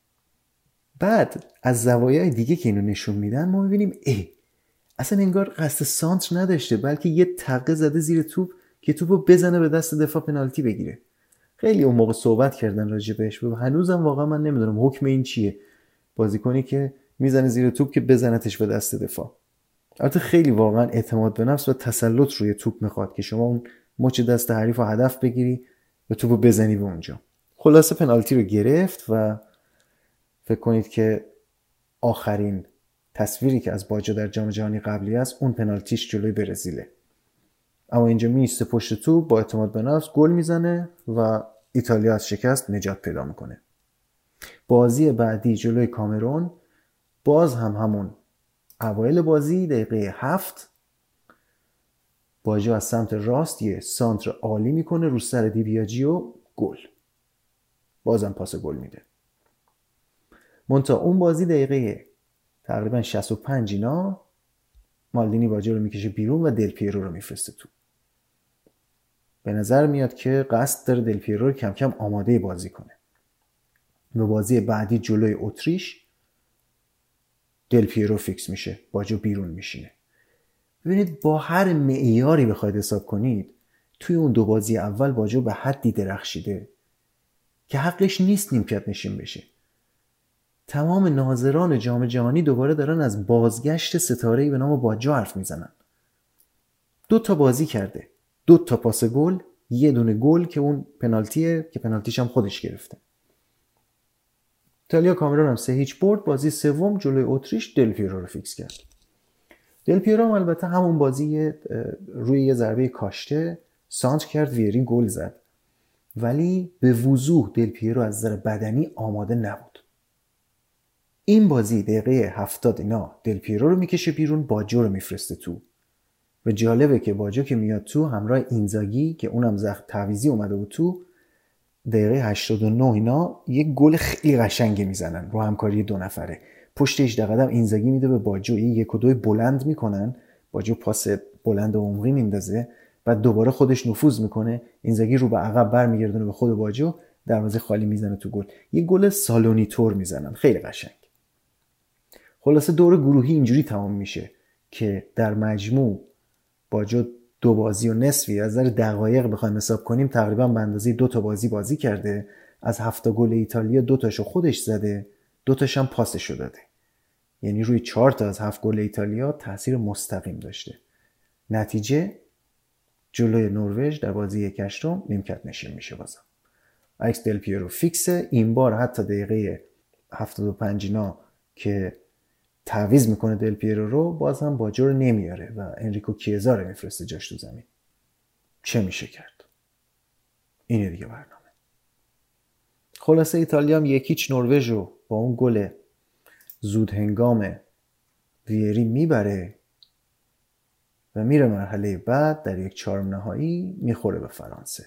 بعد از زوایای دیگه که اینو نشون میدن ما میبینیم اصلا انگار قصد سانتر نداشته، بلکه یه تقه زده زیر توپ که توپو بزنه به دست دفاع پنالتی بگیره. خیلی اون موقع صحبت کردن راجع بهش و هنوزم واقعا من نمیدونم حکم این چیه. بازیکنی که میزنه زیر توپ که بزنتش به دست دفاع. البته خیلی واقعا اعتماد به نفس و تسلط روی توپ میخواد که شما اون مچ دست حریف رو هدف بگیری و توپو بزنی به اونجا. خلاصه پنالتی رو گرفت و فکر کنید که آخرین تصویری که از باجو در جام جهانی قبلی است اون پنالتیش جلوی برزیله. اما اینجا میسته پشت توپ، با اعتماد به نفس گل میزنه و ایتالیا از شکست نجات پیدا میکنه. بازی بعدی جلوی کامرون، باز همون اوایل بازی دقیقه 7 باجو از سمت راست یه سانتر عالی میکنه رو سر دیبیاجی و گل. بازم پاس گل میده. منتها اون بازی دقیقه تقریبا 65 اینا مالدینی باجو رو میکشه بیرون و دل پیرو رو میفرسته تو. به نظر میاد که قصد داره دل پیرو رو کم کم آماده بازی کنه. و بازی بعدی جلوی اتریش دل پیرو فیکس میشه، باجو بیرون میشینه. ببینید با هر معیاری بخواید حساب کنید توی اون 2 بازی اول باجو به حدی درخشیده که حقش نیست نیمکت نشین بشه. تمام ناظران جام جهانی دوباره دارن از بازگشت ستاره‌ای به نام باجو حرف میزنن. 2 تا بازی کرده، 2 تا پاس گل، 1 دونه گل که اون پنالتیه که پنالتیش هم خودش گرفته. ایتالیا کامرون هم 3-0 برد. بازی سوم جلوی اتریش دل پیرو رو فیکس کرد. دل پیرو هم البته همون بازی روی یه ضربه کاشته سانتر کرد، ویری گل زد، ولی به وضوح دل پیرو از نظر بدنی آماده نبود. این بازی دقیقه 70 اینا دل پیرو رو میکشه بیرون، باجو رو میفرسته تو. و جالبه که باجو که میاد تو همراه اینزاگی که اونم زخم تعویضی اومده بود تو، دقیقه 89 اینا یک گل خیلی قشنگی میزنن رو همکاری 2 نفره. پشت 18 قدم اینزاگی میده به باجو، 1 و 2 بلند میکنن، باجو پاس بلند و عمقی میندازه، بعد دوباره خودش نفوذ میکنه، اینزاگی رو به عقب برمیگردونه به خود باجو، دروازه خالی میزنه تو گل. یه گل سالونی تور میزنن، خیلی قشنگ. خلاصه دور گروهی اینجوری تمام میشه که در مجموع باجو 2 بازی و نصفی از نظر دقایق بخوایم حساب کنیم تقریبا به اندازه 2 تا بازی کرده. از 7 گل ایتالیا 2 تاشو خودش زده، 2 تاش هم پاسشو داده. یعنی روی 4 تا از 7 گل ایتالیا تاثیر مستقیم داشته. نتیجه جلوی نروژ در بازی 1/8 نیمکت نشین میشه. بازم اکس دل پیرو فیکسه. این بار حتی دقیقه 75 اینا که تعویض میکنه دل پیرو رو، باز هم باجو رو نمیاره و انریکو کیزا رو میفرسته جاش تو زمین. چه میشه کرد؟ اینه دیگه برنامه. خلاصه ایتالیا هم 1-0 نروژ رو با اون گل زود هنگام ویری میبره و میره مرحله بعد. در یک 4 نهایی میخوره به فرانسه.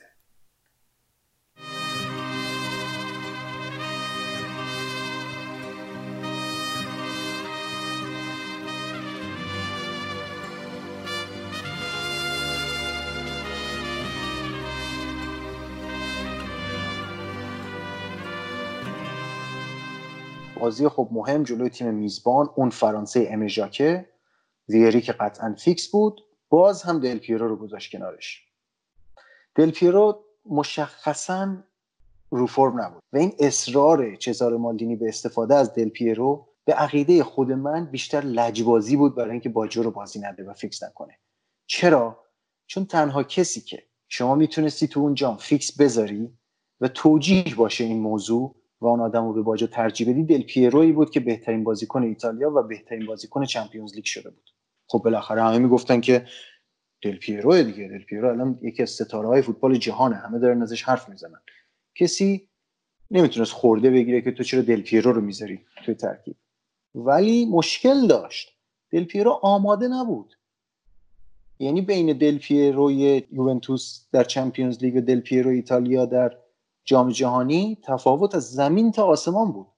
بازی خب مهم جلوی تیم میزبان، اون فرانسه ام ژاکه، ویری که قطعا فیکس بود، باز هم دل پیرو رو گذاشت کنارش. دل پیرو مشخصاً رو فرم نبود و این اصرار چزاره مالدینی به استفاده از دل پیرو به عقیده خود من بیشتر لجبازی بود برای اینکه باجو رو بازی نده و فیکس نکنه. چرا؟ چون تنها کسی که شما میتونستی تو اون جام فیکس بذاری و توجیه باشه این موضوع و اون آدم رو به باجو ترجیح بدی دل پیرویی بود که بهترین بازیکن ایتالیا و بهترین بازیکن چمپیونز لیگ شده بود. خب بالاخره همه میگفتن که دل پیرو دیگه، دل پیرو الان یکی از ستاره‌های فوتبال جهانه، همه دارن ازش حرف میزنن. کسی نمیتونست خورده بگیره که تو چرا دل پیرو رو میذاری توی ترکیب. ولی مشکل داشت، دل پیرو آماده نبود. یعنی بین دل پیروی یوونتوس در چمپیونز لیگ و دل پیرو ایتالیا در جام جهانی تفاوت از زمین تا آسمان بود.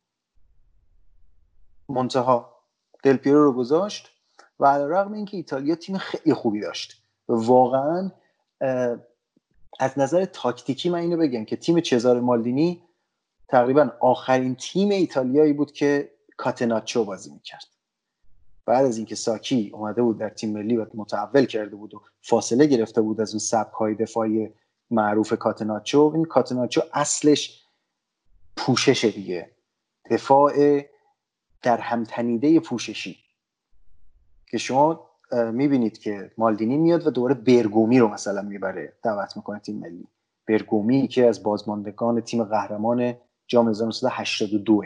منتها دل پیرو رو گذاشت و علیرغم اینکه ایتالیا تیم خیلی خوبی داشت و واقعا از نظر تاکتیکی من اینو بگم که تیم چزاره مالدینی تقریبا آخرین تیم ایتالیایی بود که کاتناچو بازی میکرد. بعد از اینکه ساکی اومده بود در تیم ملی و متحول کرده بود و فاصله گرفته بود از اون سبک‌های دفاعی معروف کاتناچو، این کاتناچو اصلش پوشش دیگه، دفاع در همتنیده پوششی که شما میبینید که مالدینی میاد و دوباره برگومی رو مثلا میبره دعوت میکنه تیم ملی. برگومی که از بازماندگان تیم قهرمان جام 1982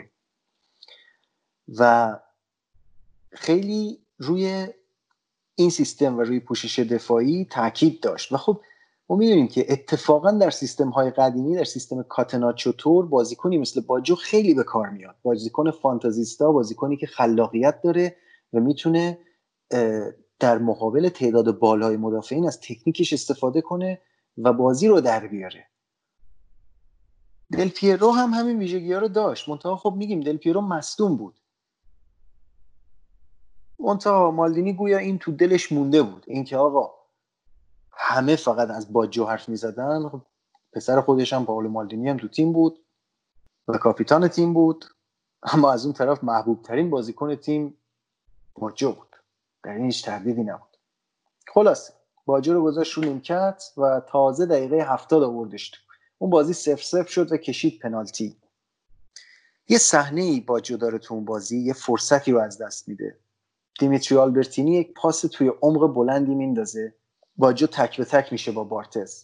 و خیلی روی این سیستم و روی پوشش دفاعی تاکید داشت. و خب ما میدونیم که اتفاقا در سیستم های قدیمی، در سیستم کاتناچو تور، بازیکنی مثل باجو خیلی به کار میاد. بازیکن فانتزیستا، بازیکنی که خلاقیت داره و میتونه در مقابل تعداد بالای مدافعین از تکنیکش استفاده کنه و بازی رو در بیاره. دل پیرو هم همین ویژگی‌ها رو داشت، منتها خب میگیم دل پیرو مصدوم بود. منتها مالدینی گویا این تو دلش مونده بود، اینکه آقا همه فقط از باجو حرف میزدن. خب پسر خودش هم پائولو مالدینی هم تو تیم بود و کاپیتان تیم بود، اما از اون طرف محبوب ترین بازیکن تیم باجو بود. در این هیچ تردیدی نبود. خلاصه باجو رو گذاشت رو نیمکت و تازه دقیقه 70 آوردش تو. اون بازی 0-0 شد و کشید پنالتی. یه صحنه‌ای باجو داره تو اون بازی، یه فرصتی رو از دست میده. دیمیتری آلبرتینی یک پاس توی عمق بلندی میندازه، باجو تک به تک میشه با بارتز.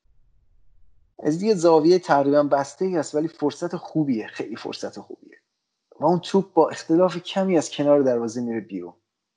از یه زاویه تقریبا بسته‌ای است ولی فرصت خوبیه، خیلی فرصت خوبیه. و اون توپ با اختلاف کمی از کنار دروازه میره بیرون.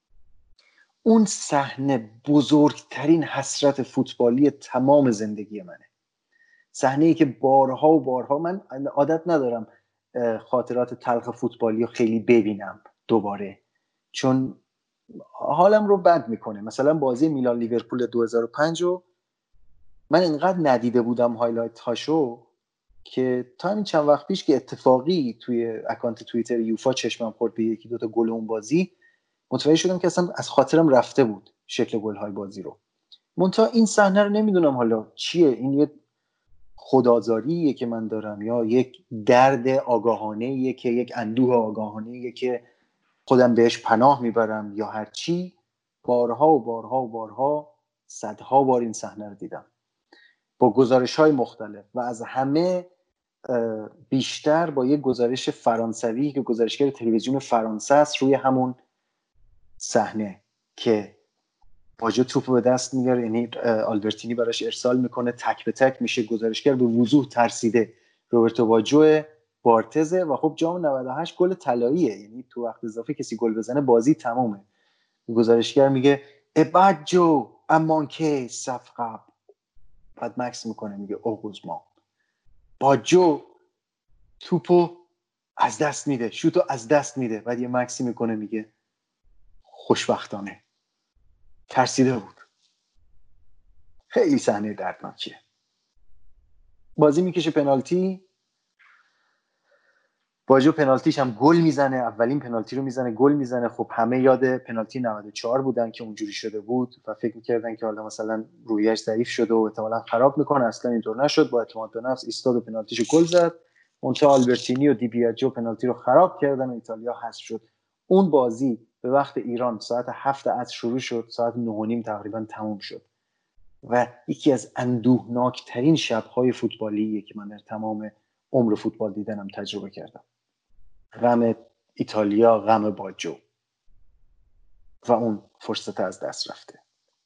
اون صحنه بزرگترین حسرت فوتبالی تمام زندگی منه. صحنه‌ای که بارها و بارها، من عادت ندارم خاطرات تلخ فوتبالی رو خیلی ببینم دوباره، چون حالم رو بد میکنه. مثلا بازی میلان لیورپول 2005 رو من اینقدر ندیده بودم هایلایت هاشو که تا همین چند وقت پیش که اتفاقی توی اکانت توییتر یوفا چشمم خورد به یکی دوتا گل اون بازی، متوجه شدم که اصلا از خاطرم رفته بود شکل گل‌های بازی رو. منتها این صحنه رو نمیدونم حالا چیه، این یه خدازاریه که من دارم یا یک درد آگاهانه‌ایه که یک اندوه آگاهانه‌ایه که خودم بهش پناه میبرم یا هر چی. بارها و بارها و بارها، صدها بار این صحنه رو دیدم با گزارش‌های مختلف و از همه بیشتر با یک گزارش فرانسوی که گزارشگر تلویزیون فرانسه است روی همون صحنه که باجو توپو به دست میگیره، یعنی آلبرتینی براش ارسال میکنه، تک به تک میشه، گزارشگر به وضوح ترسیده روبرتو باجو بارتزه و خب جام 98 گل طلاییه، یعنی تو وقت اضافه کسی گل بزنه بازی تمومه. گزارشگر میگه باجو امانکه صفقه، بعد مکس میکنه میگه اوگوزما. باجو توپو از دست میده، شوتو از دست میده، بعد یه مکسی میکنه میگه خوشبختانه ترسیده بود. خیلی صحنه دردناکیه. بازی میکشه پنالتی، باجو پنالتیش هم گل میزنه، اولین پنالتی رو میزنه گل میزنه. خب همه یاد پنالتی 94 بودن که اونجوری شده بود و فکر میکردن که حالا مثلا رویش ضعیف شده و احتمالاً خراب میکنه، اصلا اینطور نشد. با اعتماد به نفس ایستاد و پنالتیشو گل زد. اونجا آلبرتینی و دی بیاجو پنالتی رو خراب کردن و ایتالیا حذف شد. اون بازی به وقت ایران ساعت 7 عصر شروع شد، ساعت 9:30 تقریبا تموم شد و یکی از اندوهناکترین شب‌های فوتبالیه که من در تمام عمر فوتبال دیدنم تجربه کردم. غم ایتالیا، غم باجو و اون فرصت از دست رفته.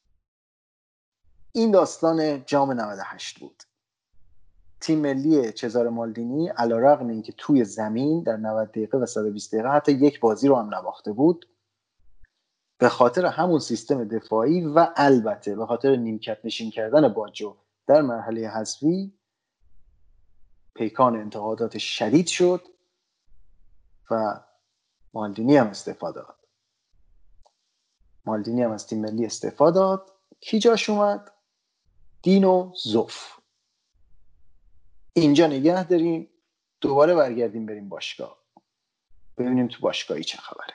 این داستان جام 98 بود. تیم ملی چزاره مالدینی علیرغم اینکه توی زمین در 90 دقیقه و 120 دقیقه حتی یک بازی رو هم نباخته بود، به خاطر همون سیستم دفاعی و البته به خاطر نیمکت نشین کردن باجو در مرحله حذفی پیکان انتقادات شدید شد و مالدینی هم استعفا داد. مالدینی هم از تیم ملی استعفا داد. کی جاش اومد؟ دینو زوف. اینجا نگه داریم، دوباره برگردیم بریم باشگاه، ببینیم تو باشگاهی چه خبره.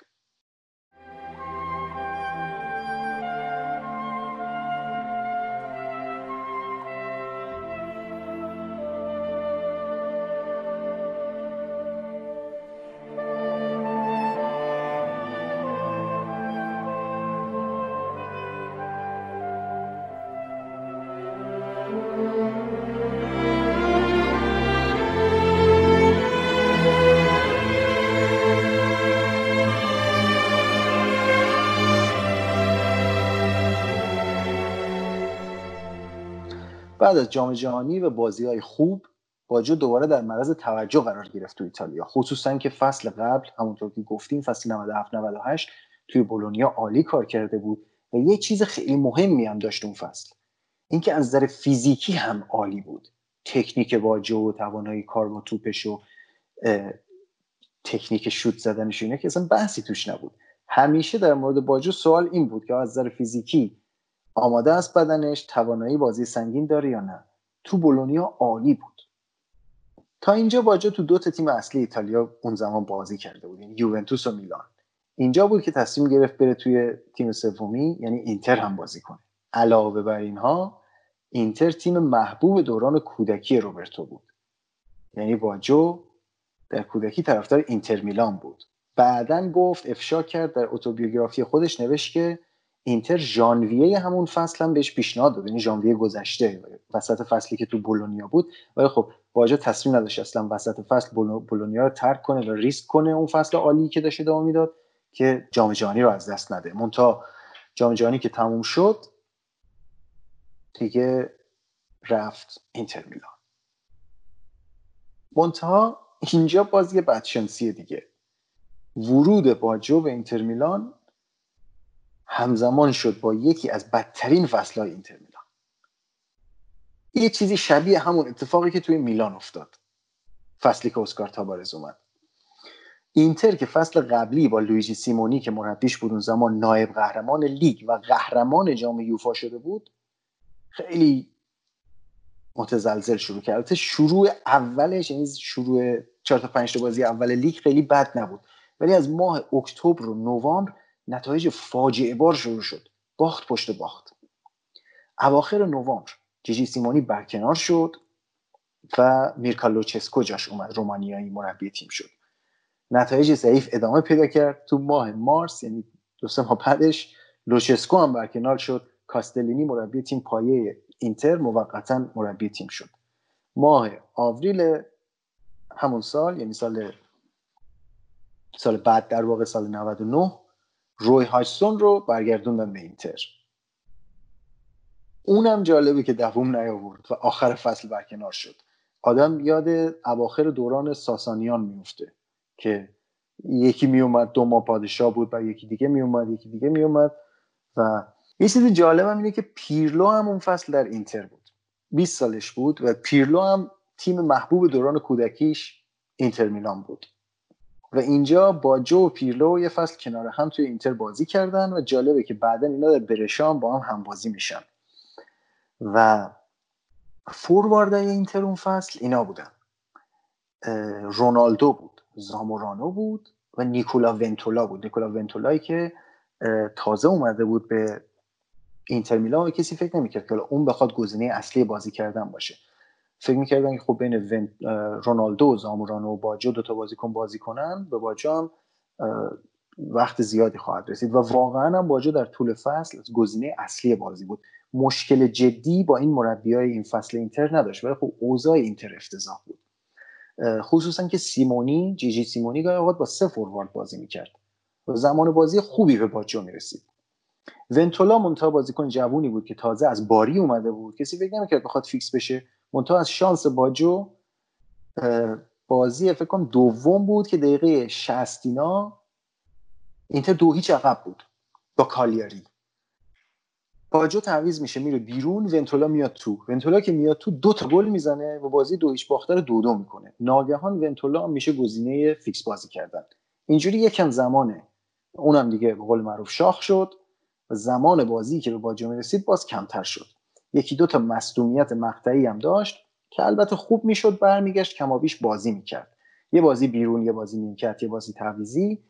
بعد از جام جهانی و بازی‌های خوب، باجو دوباره در معرض توجه قرار گرفت تو ایتالیا، خصوصا که فصل قبل همونطور که گفتیم فصل 97-98 توی بولونیا عالی کار کرده بود و یه چیز خیلی مهمی هم داشت اون فصل، اینکه از نظر فیزیکی هم عالی بود. تکنیک باجو و توانایی کار با توپش و تکنیک شوت زدنش اینه که اصلا بحثی توش نبود. همیشه در مورد باجو سوال این بود که از نظر فیزیکی آماده است بدنش، توانایی بازی سنگین داره یا نه. تو بولونیا عالی بود. تا اینجا باجو تو 2 تیم اصلی ایتالیا اون زمان بازی کرده بود، یعنی یوونتوس و میلان. اینجا بود که تصمیم گرفت بره توی تیم سومی، یعنی اینتر هم بازی کنه. علاوه بر اینها اینتر تیم محبوب دوران کودکی روبرتو بود. یعنی باجو در کودکی طرفدار اینتر میلان بود. بعدن گفت، افشا کرد در اتوبیوگرافی خودش، نوشت که اینتر ژانویه همون فصل هم بهش پیشنهاد داد، یعنی ژانویه گذشته وسط فصلی که تو بولونیا بود، ولی خب باجا تصمیم نداشت اصلا وسط فصل بولونیا رو ترک کنه و ریسک کنه اون فصل عالی که داشت ادامه میداد که جام جهانی رو از دست نده. منتها جام جهانی که تموم شد دیگه رفت اینتر میلان. منتها اینجا باز یه بدشانسی دیگه، ورود باجو به اینتر میلان همزمان شد با یکی از بدترین فصل‌های اینتر میلان. یه چیزی شبیه همون اتفاقی که توی میلان افتاد فصلی که اسکار تابارز اومد. اینتر که فصل قبلی با لویجی سیمونی که مربیش بود اون زمان نایب قهرمان لیگ و قهرمان جام یوفا شده بود، خیلی متزلزل شروع کرد. البته شروع اولش، یعنی شروع 4 تا 5 تا بازی اول لیگ خیلی بد نبود، ولی از ماه اکتبر و نوامبر نتایج فاجعه بار شروع شد، باخت پشت باخت. اواخر نوامبر جیجی سیمونی برکنار شد و میرکا لوچسکو جاش اومد، رومانیایی مربی تیم شد. نتایج ضعیف ادامه پیدا کرد. تو ماه مارس، یعنی 2-3 ماه بعدش، لوچسکو هم برکنار شد. کاستلینی مربی تیم پایه اینتر موقتا مربی تیم شد. ماه آوریل همون سال، یعنی سال بعد، در واقع سال 99، روی هایسون رو برگردوندن به اینتر. اونم جالبه که دووم نیاورد و آخر فصل برکنار شد. آدم یاد اواخر دوران ساسانیان میفته که یکی میومد 2 ماه پادشاه بود و یکی دیگه میومد و یه چیز جالب هم اینه که پیرلو هم اون فصل در اینتر بود، 20 سالش بود و پیرلو هم تیم محبوب دوران کودکیش اینتر میلان بود و اینجا با جو و پیرلو یه فصل کنار هم توی اینتر بازی کردن و جالبه که بعدن اینا در برشام با هم بازی میشن و فورواردای اینتر اون فصل اینا بودن: رونالدو بود، زامورانو بود و نیکولا ونتولا بود. نیکولا ونتولایی که تازه اومده بود به اینتر میلان و کسی فکر نمی‌کرد که اون بخواد گزینه اصلی بازی کردن باشه. فکر می‌کردن که خب بین رونالدو و زامورانو و باجو 2 تا بازیکن بازی کنن، به باجو هم وقت زیادی خواهد رسید و واقعا هم باجو در طول فصل گزینه اصلی بازی بود. مشکل جدی با این مربیای این فصل اینتر نداشت، ولی خب اوضاع اینتر افتضاح بود، خصوصا که جیجی سیمونی گاهی اوقات با 3 فوروارد بازی میکرد و زمان بازی خوبی به باجو میرسید. ونتولا منتها بازیکن جوونی بود که تازه از باری اومده بود، کسی فکر نمی‌کرد بخواد فیکس بشه. منتها از شانس باجو بازی فکر کنم دوم بود که دقیقه 60 اینتر 2-0 عقب بود با کالیاری. باجو تعویض میشه میره بیرون، ونتولا میاد تو. ونتولا که میاد تو 2 تا گل میزنه و بازی 2-0 باخته رو 2-2 میکنه. ناگهان ونتولا هم میشه گزینه فیکس بازی کردن. اینجوری یکم زمانه اونم دیگه به قول معروف شاخ شد و زمان بازی که به باجو میرسید باز کمتر شد. 1-2 تا مصدومیت مقطعی هم داشت که البته خوب میشد برمیگشت کمابیش بازی میکرد. یه بازی بیرون، یه بازی نیمکت، یه بازی تعویضی.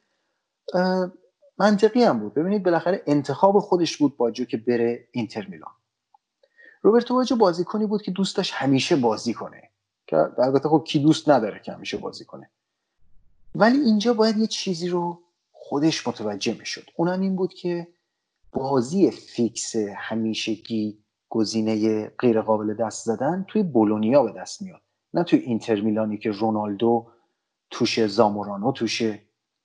منطقی هم بود. ببینید بالاخره انتخاب خودش بود باجو که بره اینتر میلان. روبرتو باجو بازیکنی بود که دوست داشت همیشه بازی کنه، که البته خب کی دوست نداره که همیشه بازی کنه، ولی اینجا باید یه چیزی رو خودش متوجه میشد. اونم این بود که بازی فیکس همیشگی، گزینه غیر قابل دست زدن توی بولونیا به دست میاد، نه توی اینتر میلانی که رونالدو توشه، زامورانو توشه.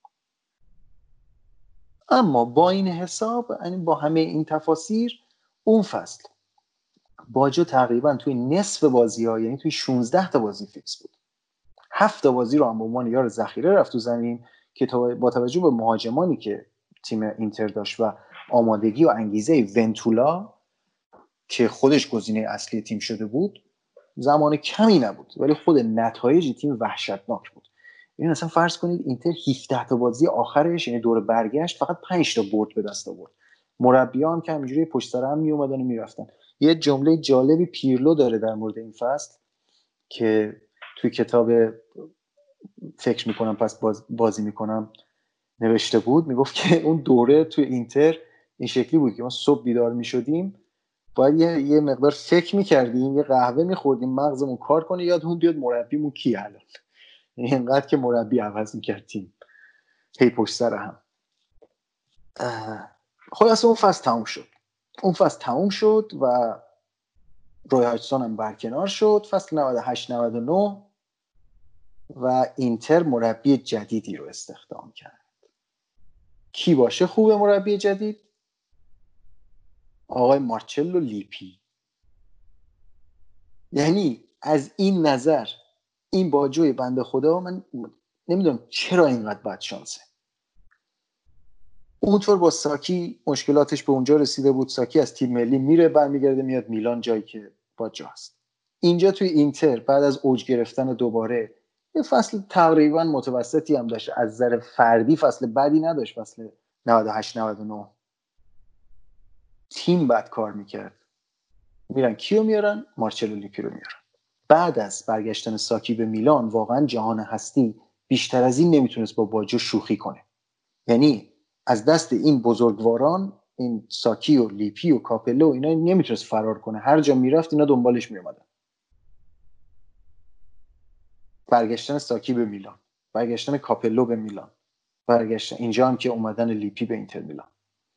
اما با این حساب، یعنی با همه این تفاسیر، اون فصل باجو تقریبا توی نصف بازی‌ها، یعنی توی 16 تا بازی فیکس بود. 7 تا بازی رو هم به عنوان یار ذخیره رفت تو زمین که با توجه به مهاجمانی که تیم اینتر داشت و آمادگی و انگیزه ونتولا که خودش گزینه اصلی تیم شده بود، زمان کمی نبود، ولی خود نتایج تیم وحشتناک بود. یعنی مثلا فرض کنید اینتر 17 تا بازی آخرش، یعنی دور برگشت، فقط 5 تا برد به دست آورد. مربی‌ها هم که همینجوری پشت سر هم میومدن و میرفتن. یه جمله جالبی پیرلو داره در مورد این فصل که توی کتاب فکر میکنم پس بازی میکنم نوشته بود. میگفت که اون دوره توی اینتر این شکلی بود که ما صبح بیدار میشدیم، باید یه مقدار فکر میکردیم، یه قهوه میخوردیم، مغزمون کار کنه، یادمون بیاد مربیمون کی الان. اینقدر که مربی عوض میکرد تیم هی پشت سر هم. خلاص اون فصل تموم شد و روی هاچسون هم برکنار شد. فصل 98-99 و اینتر مربی جدیدی رو استخدام کرد. کی باشه خوبه مربی جدید؟ آقای مارچلو لیپی. یعنی از این نظر این باجوی بنده خدا، من نمیدونم چرا اینقدر بد شانسه. اونطور با ساکی مشکلاتش به اونجا رسیده بود، ساکی از تیم ملی میره برمیگرده میاد میلان جایی که باجو هست. اینجا توی اینتر بعد از اوج گرفتن دوباره یه فصل تقریبا متوسطی هم داشت، از نظر فردی فصل بدی نداشت. فصل 98-99 تیم بد کار میکرد. میرن کیو میارن؟ مارچلو لیپی رو میارن. بعد از برگشتن ساکی به میلان واقعا جهان هستی بیشتر از این نمیتونست با باجو شوخی کنه. یعنی از دست این بزرگواران، این ساکی و لیپی و کاپلو، اینا نمیتونست فرار کنه. هر جا میرفت اینا دنبالش میومدن. برگشتن ساکی به میلان، برگشتن کاپلو به میلان، برگشتن اینجا هم که اومدن لیپی به اینتر میلان.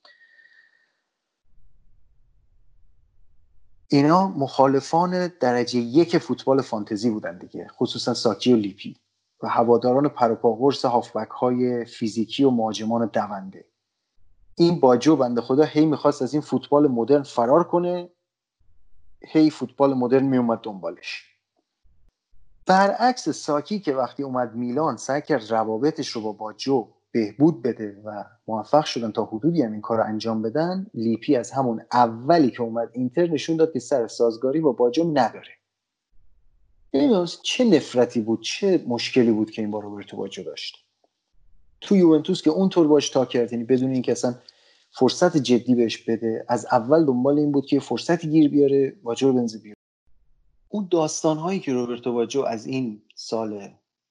اینا مخالفان درجه 1 فوتبال فانتزی بودن دیگه، خصوصا ساکی و لیپی و هواداران پروپاگورس هافبک های فیزیکی و مهاجمان دونده. این باجو بنده خدا هی میخواست از این فوتبال مدرن فرار کنه، هی فوتبال مدرن میومد دنبالش. برعکس ساکی که وقتی اومد میلان سعی کرد روابطش رو با باجو بهبود بده و موفق شدن تا حدودی هم این کار رو انجام بدن، لیپی از همون اولی که اومد اینتر نشون داد که سر سازگاری با باجو نداره. این چه نفرتی بود، چه مشکلی بود که این با روبرتو باجو داشت. تو یوونتوس که اونطور باش تا کرد، یعنی بدون اینکه اصلا فرصت جدی بهش بده، از اول دنبال این بود که فرصتی گیر بیاره باجو رو بنزه بیاره. اون داستان‌هایی که روبرتو باجو از این سال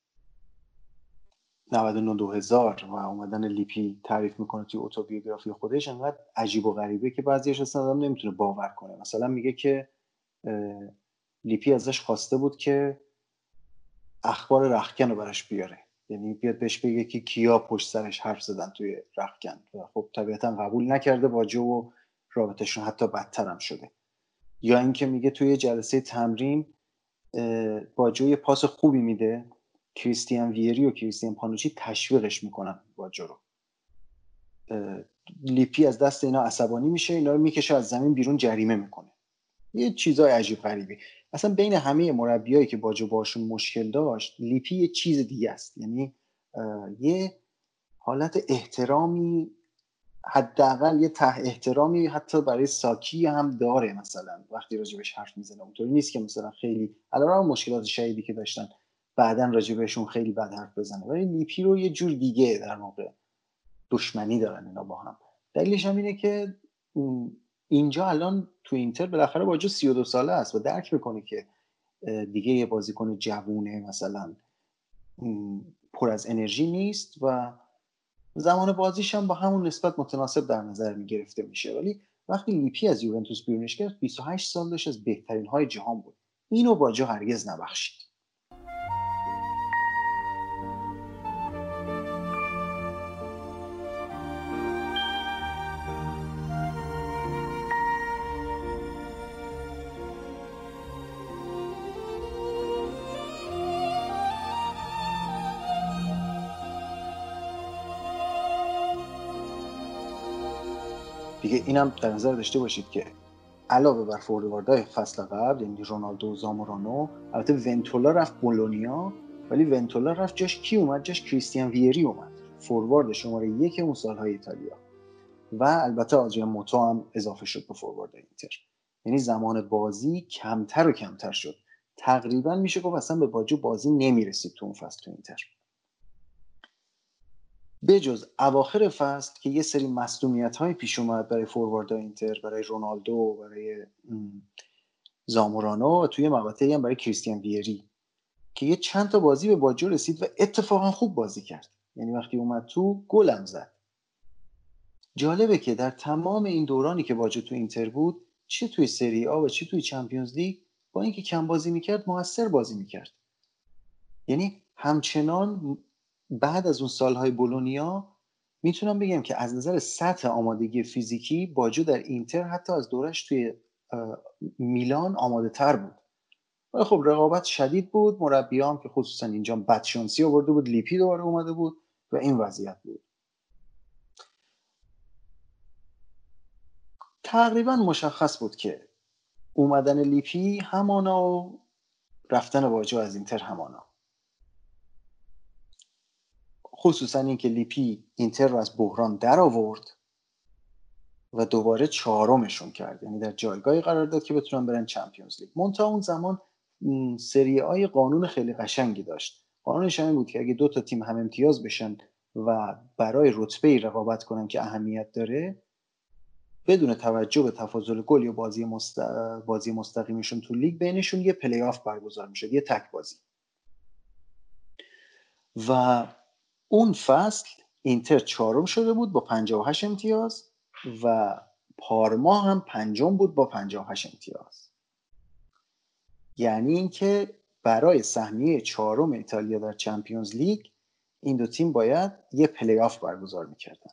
99-2000 و اومدن لیپی تعریف میکنه توی اتوبیوگرافی خودش، انقدر عجیب و غریبه که بعضیش اصلا آدم نمیتونه باور کنه. مثلا میگه که لیپی ازش خواسته بود که اخبار رختکن رو براش بیاره، یعنی بیاد بهش بگه که کیا پشت سرش حرف زدن توی رختکن. و خب طبیعتا قبول نکرده باجو و رابطهشون حتی بدتر هم شده. یا اینکه میگه توی جلسه تمرین باجو یه پاس خوبی میده، کریستیان ویری و کریستیان پانوچی تشویقش میکنن باجو رو. لیپی از دست اینا عصبانی میشه، اینا رو میکشه از زمین بیرون، جریمه میکنه. یه چیزای عجیب غریبی. اصلا بین همه مربیایی که باجو باشون مشکل داشت، لیپی یه چیز دیگه است. یعنی یه حالت احترامی، حداقل یه احترامی حتی برای ساکی هم داره. مثلا وقتی راجبش حرف میزنه اونطوری نیست که مثلا خیلی علاوه مشکلات شدیدی که داشتن بعداً راجبشون خیلی بد حرف بزنه، ولی لیپی رو یه جور دیگه در واقع دشمنی دارن اینا با هم. دلیلش هم اینه که اینجا الان تو اینتر بالاخره باجو 32 ساله است و درک میکنه که دیگه یه بازیکن جوونه مثلا پر از انرژی نیست و زمان بازیش هم با همون نسبت متناسب در نظر میگرفته میشه. ولی وقتی لیپی از یوونتوس بیرونش کرد، 28 سال داشت، از بهترین های جهان بود. اینو باجو هرگز نبخشید. دیگه اینم در نظر داشته باشید که علاوه بر فورواردهای فصل قبل، یعنی رونالدو و زامورانو، البته ونتولا رفت بولونیا، ولی ونتولا رفت جاش کی اومد؟ جاش کریستیان ویری اومد، فوروارد شماره 1 اون سالهای ایتالیا. و البته آدریان موتو هم اضافه شد به فوروارد اینتر. یعنی زمان بازی کمتر و کمتر شد. تقریبا میشه گفت اصلا به باجو بازی نمیرسید تو اون فصل تو اینتر، بجز اواخر فصل که یه سری مصدومیت‌های پیش اومد برای فورواردهای اینتر، برای رونالدو، برای زامورانو و توی مقاطعی هم برای کریستیان ویری، که یه چند تا بازی به باجو رسید و اتفاقا خوب بازی کرد. یعنی وقتی اومد تو گلم زد. جالبه که در تمام این دورانی که باجو تو اینتر بود، چه توی سری آ و چه توی چمپیونز لیگ، با اینکه کم بازی میکرد موثر بازی میکرد. یعنی همچنان بعد از اون سالهای بولونیا میتونم بگم که از نظر سطح آمادگی فیزیکی باجو در اینتر حتی از دورش توی میلان آماده تر بود. ولی خب رقابت شدید بود، مربی هم که خصوصا اینجا بدشانسی آورده بود، لیپی دوباره اومده بود و این وضعیت بود. تقریبا مشخص بود که اومدن لیپی همانا و رفتن باجو از اینتر همانا، خصوصا اینکه لیپی اینتر رو از بحران در آورد و دوباره چهارمشون کرد، یعنی در جایگاهی قرار داد که بتونن برن چمپیونز لیگ. منتها اون زمان سری آی قانون خیلی قشنگی داشت. قانونش این بود که اگه 2 تا تیم هم امتیاز بشن و برای رتبه رقابت کنن که اهمیت داره، بدون توجه به تفاضل گل یا بازی مستقیمشون تو لیگ، بینشون یه پلی آف برگزار میشد، یه تک بازی. و اون فصل اینتر 4م شده بود با 58 امتیاز و پارما هم 5م بود با 58 امتیاز. یعنی اینکه برای سهمیه 4م ایتالیا در چمپیونز لیگ این دو تیم باید یه پلی آف برگزار میکردن.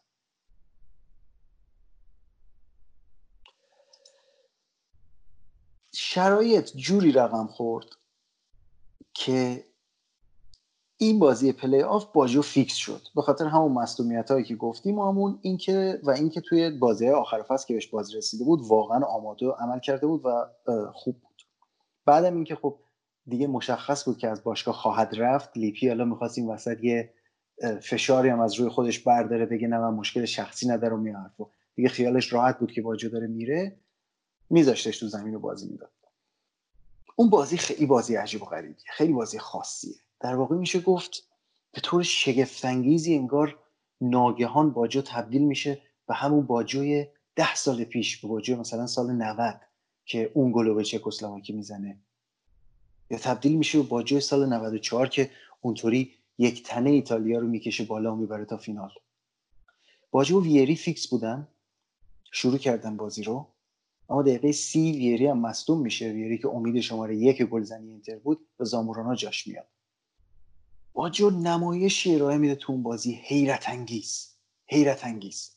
شرایط جوری رقم خورد که این بازی پلی آف باجو فیکس شد، به خاطر همون مصدومیتایی که گفتیم و همون اینکه توی بازی آخر فصل که بهش بازی رسیده بود واقعا آماده و عمل کرده بود و خوب بود. بعدم اینکه خب دیگه مشخص بود که از باشگاه خواهد رفت، لیپی حالا می‌خواست این وسط یه فشاری هم از روی خودش برداره، بگه نه من مشکل شخصی ندارم، میاد حرفو دیگه خیالش راحت بود که باجو داره میره، میذاشتش تو زمین و بازی میداد. اون بازی خیلی بازی عجیب و غریبیه، خیلی بازی خاصیه. در واقع میشه گفت به طور شگفت‌انگیزی انگار ناگهان باجو تبدیل میشه به همون باجوی 10 سال پیش، به باجوی مثلا سال 90 که اون گلو به چکسلواکی میزنه، یا تبدیل میشه به باجوی سال 94 که اونطوری یک تنه ایتالیا رو میکشه بالا و میبره تا فینال. باجو و ویری فیکس بودن، شروع کردن بازی رو، اما دقیقه 30 ویری هم مصدوم میشه. ویری که امید شماره 1 گلزنی اینتر بود و زامورانا جاش میاد. باجو نمایشی ارائه میده تو اون بازی حیرت انگیز.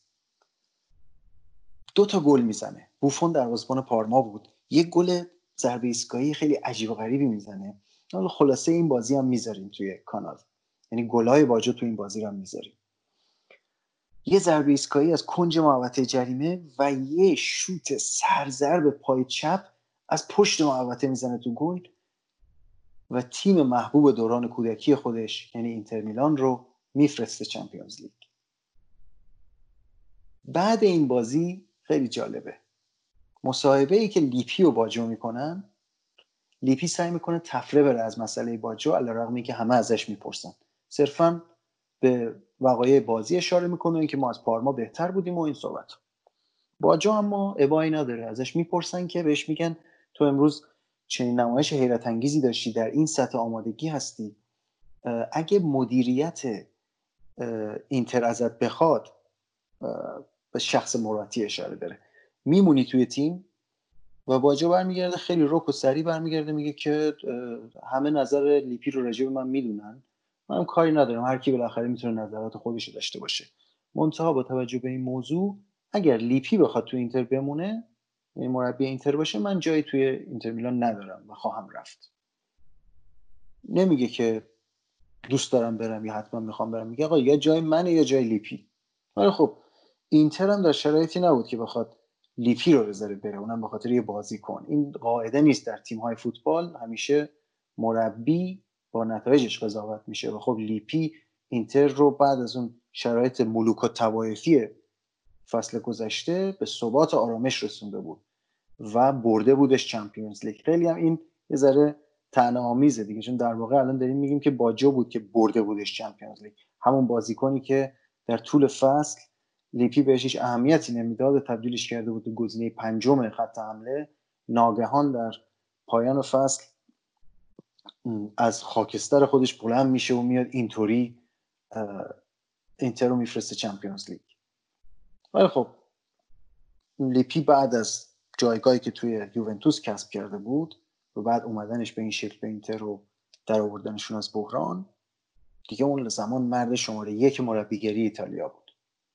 2 تا گل میزنه. بوفون دروازه‌بان پارما بود، یک گل ضربه ایستگاهی خیلی عجیب و غریبی میزنه. حالا خلاصه این بازی هم میذاریم توی کانال، یعنی گلای باجو تو این بازی هم میذاریم. یه ضربه ایستگاهی از کنج محوطه جریمه و یه شوت سرضرب پای چپ از پشت محوطه میزنه تو گل و تیم محبوب دوران کودکی خودش یعنی اینتر میلان رو میفرسته چمپیونز لیگ. بعد این بازی خیلی جالبه، مصاحبه‌ای که لیپی و باجو میکنن، لیپی سعی میکنه تفره بره از مسئله باجو، علیرغم اینکه همه ازش میپرسن، صرفا به وقایع بازی اشاره میکنه، اینکه ما از پارما بهتر بودیم و این صحبت. باجو اما ابایی نداره، ازش میپرسن که بهش میگن تو امروز چنین نمایش حیرت انگیزی داشتی، در این سطح آمادگی هستی، اگه مدیریت اینتر ازت بخواد، به شخص موراتی اشاره داره، میمونی توی تیم؟ و باجو برمیگرده خیلی رک و سریع برمیگرده میگه که همه نظر لیپی رو راجع به من میدونن، منم کاری ندارم، هر کی بالاخره میتونه نظرات خودش رو داشته باشه. منتها با توجه به این موضوع اگر لیپی بخواد تو اینتر بمونه، یعنی مربی اینتر باشه، من جایی توی اینتر میلان ندارم و خواهم رفت. نمیگه که دوست دارم برم یا حتما میخوام برم، میگه آقا یا جای منه یا جای لیپی. ولی خب اینتر هم در شرایطی نبود که بخواد لیپی رو بذاره بره، اونم به خاطر یه بازیکن. این قاعده نیست در تیم‌های فوتبال، همیشه مربی با نتایجش قضاوت میشه و خب لیپی اینتر رو بعد از اون شرایط ملوک و طوایفی فصل گذشته به ثبات آرامش رسونده بود و برده بودش چمپیونز لیگ. خیلی هم این یه ذره طعنه‌آمیزه دیگه، چون در واقع الان داریم میگیم که باجو بود که برده بودش چمپیونز لیگ، همون بازیکنی که در طول فصل لیپی بهش هیچ اهمیتی نمیداد و تبدیلش کرده بود به گزینه 5 خط حمله، ناگهان در پایان فصل از خاکستر خودش بلند میشه و میاد اینطوری اینتر رو میفرسته چمپیونز لیگ. ولی خب لیپی بعد از جایگاهی که توی یوونتوس کسب کرده بود و بعد اومدنش به این شکل به اینتر رو در آوردنشون از بحران، دیگه اون زمان مرد شماره 1 مربیگری ایتالیا بود.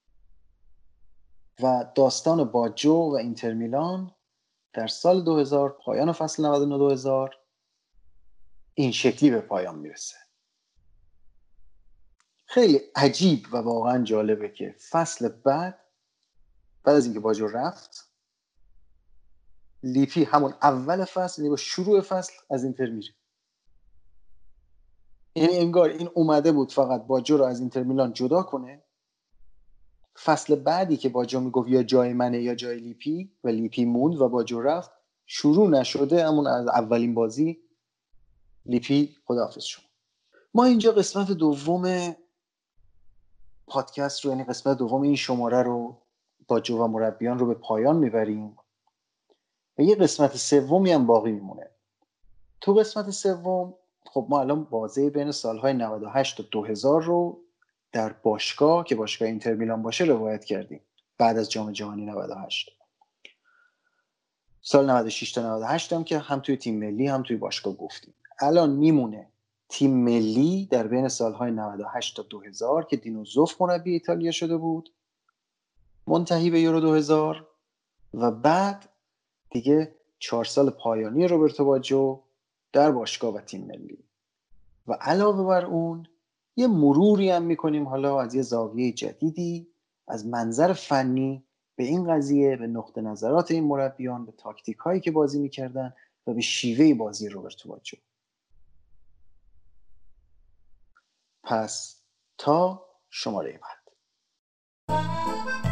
و داستان باجو و اینتر میلان در سال 2000 پایان فصل 99-2000 این شکلی به پایان میرسه. خیلی عجیب و واقعا جالبه که فصل بعد از اینکه باجو رفت، لیپی همون اول فصل، یعنی با شروع فصل از اینتر میره. یعنی انگار این اومده بود فقط باجو رو از اینتر میلان جدا کنه. فصل بعدی که باجو میگفت یا جای منه یا جای لیپی و لیپی موند و باجو رفت، شروع نشده همون از اولین بازی لیپی خداحافظ شد. ما اینجا قسمت دوم پادکست رو، یعنی قسمت دوم این شماره رو، باجو و مربیان رو به پایان میبریم و یه قسمت سومی هم باقی میمونه. تو قسمت سوم خب ما الان بازی بین سالهای 98 تا 2000 رو در باشگاه که باشگاه اینتر میلان باشه روایت کردیم بعد از جام جهانی 98. سال 96 تا 98 هم که هم توی تیم ملی هم توی باشگاه گفتیم. الان میمونه تیم ملی در بین سالهای 98 تا 2000 که دینو زوف مربی ایتالیا شده بود، منتهی به یورو 2000، و بعد دیگه 4 سال پایانی روبرتو باجو در باشگاه و تیم ملی. و علاوه بر اون یه مروری هم میکنیم حالا از یه زاویه جدیدی از منظر فنی به این قضیه، به نقطه نظرات این مربیان، به تاکتیک هایی که بازی میکردن و به شیوه بازی روبرتو باجو. پس تا شماره بعد.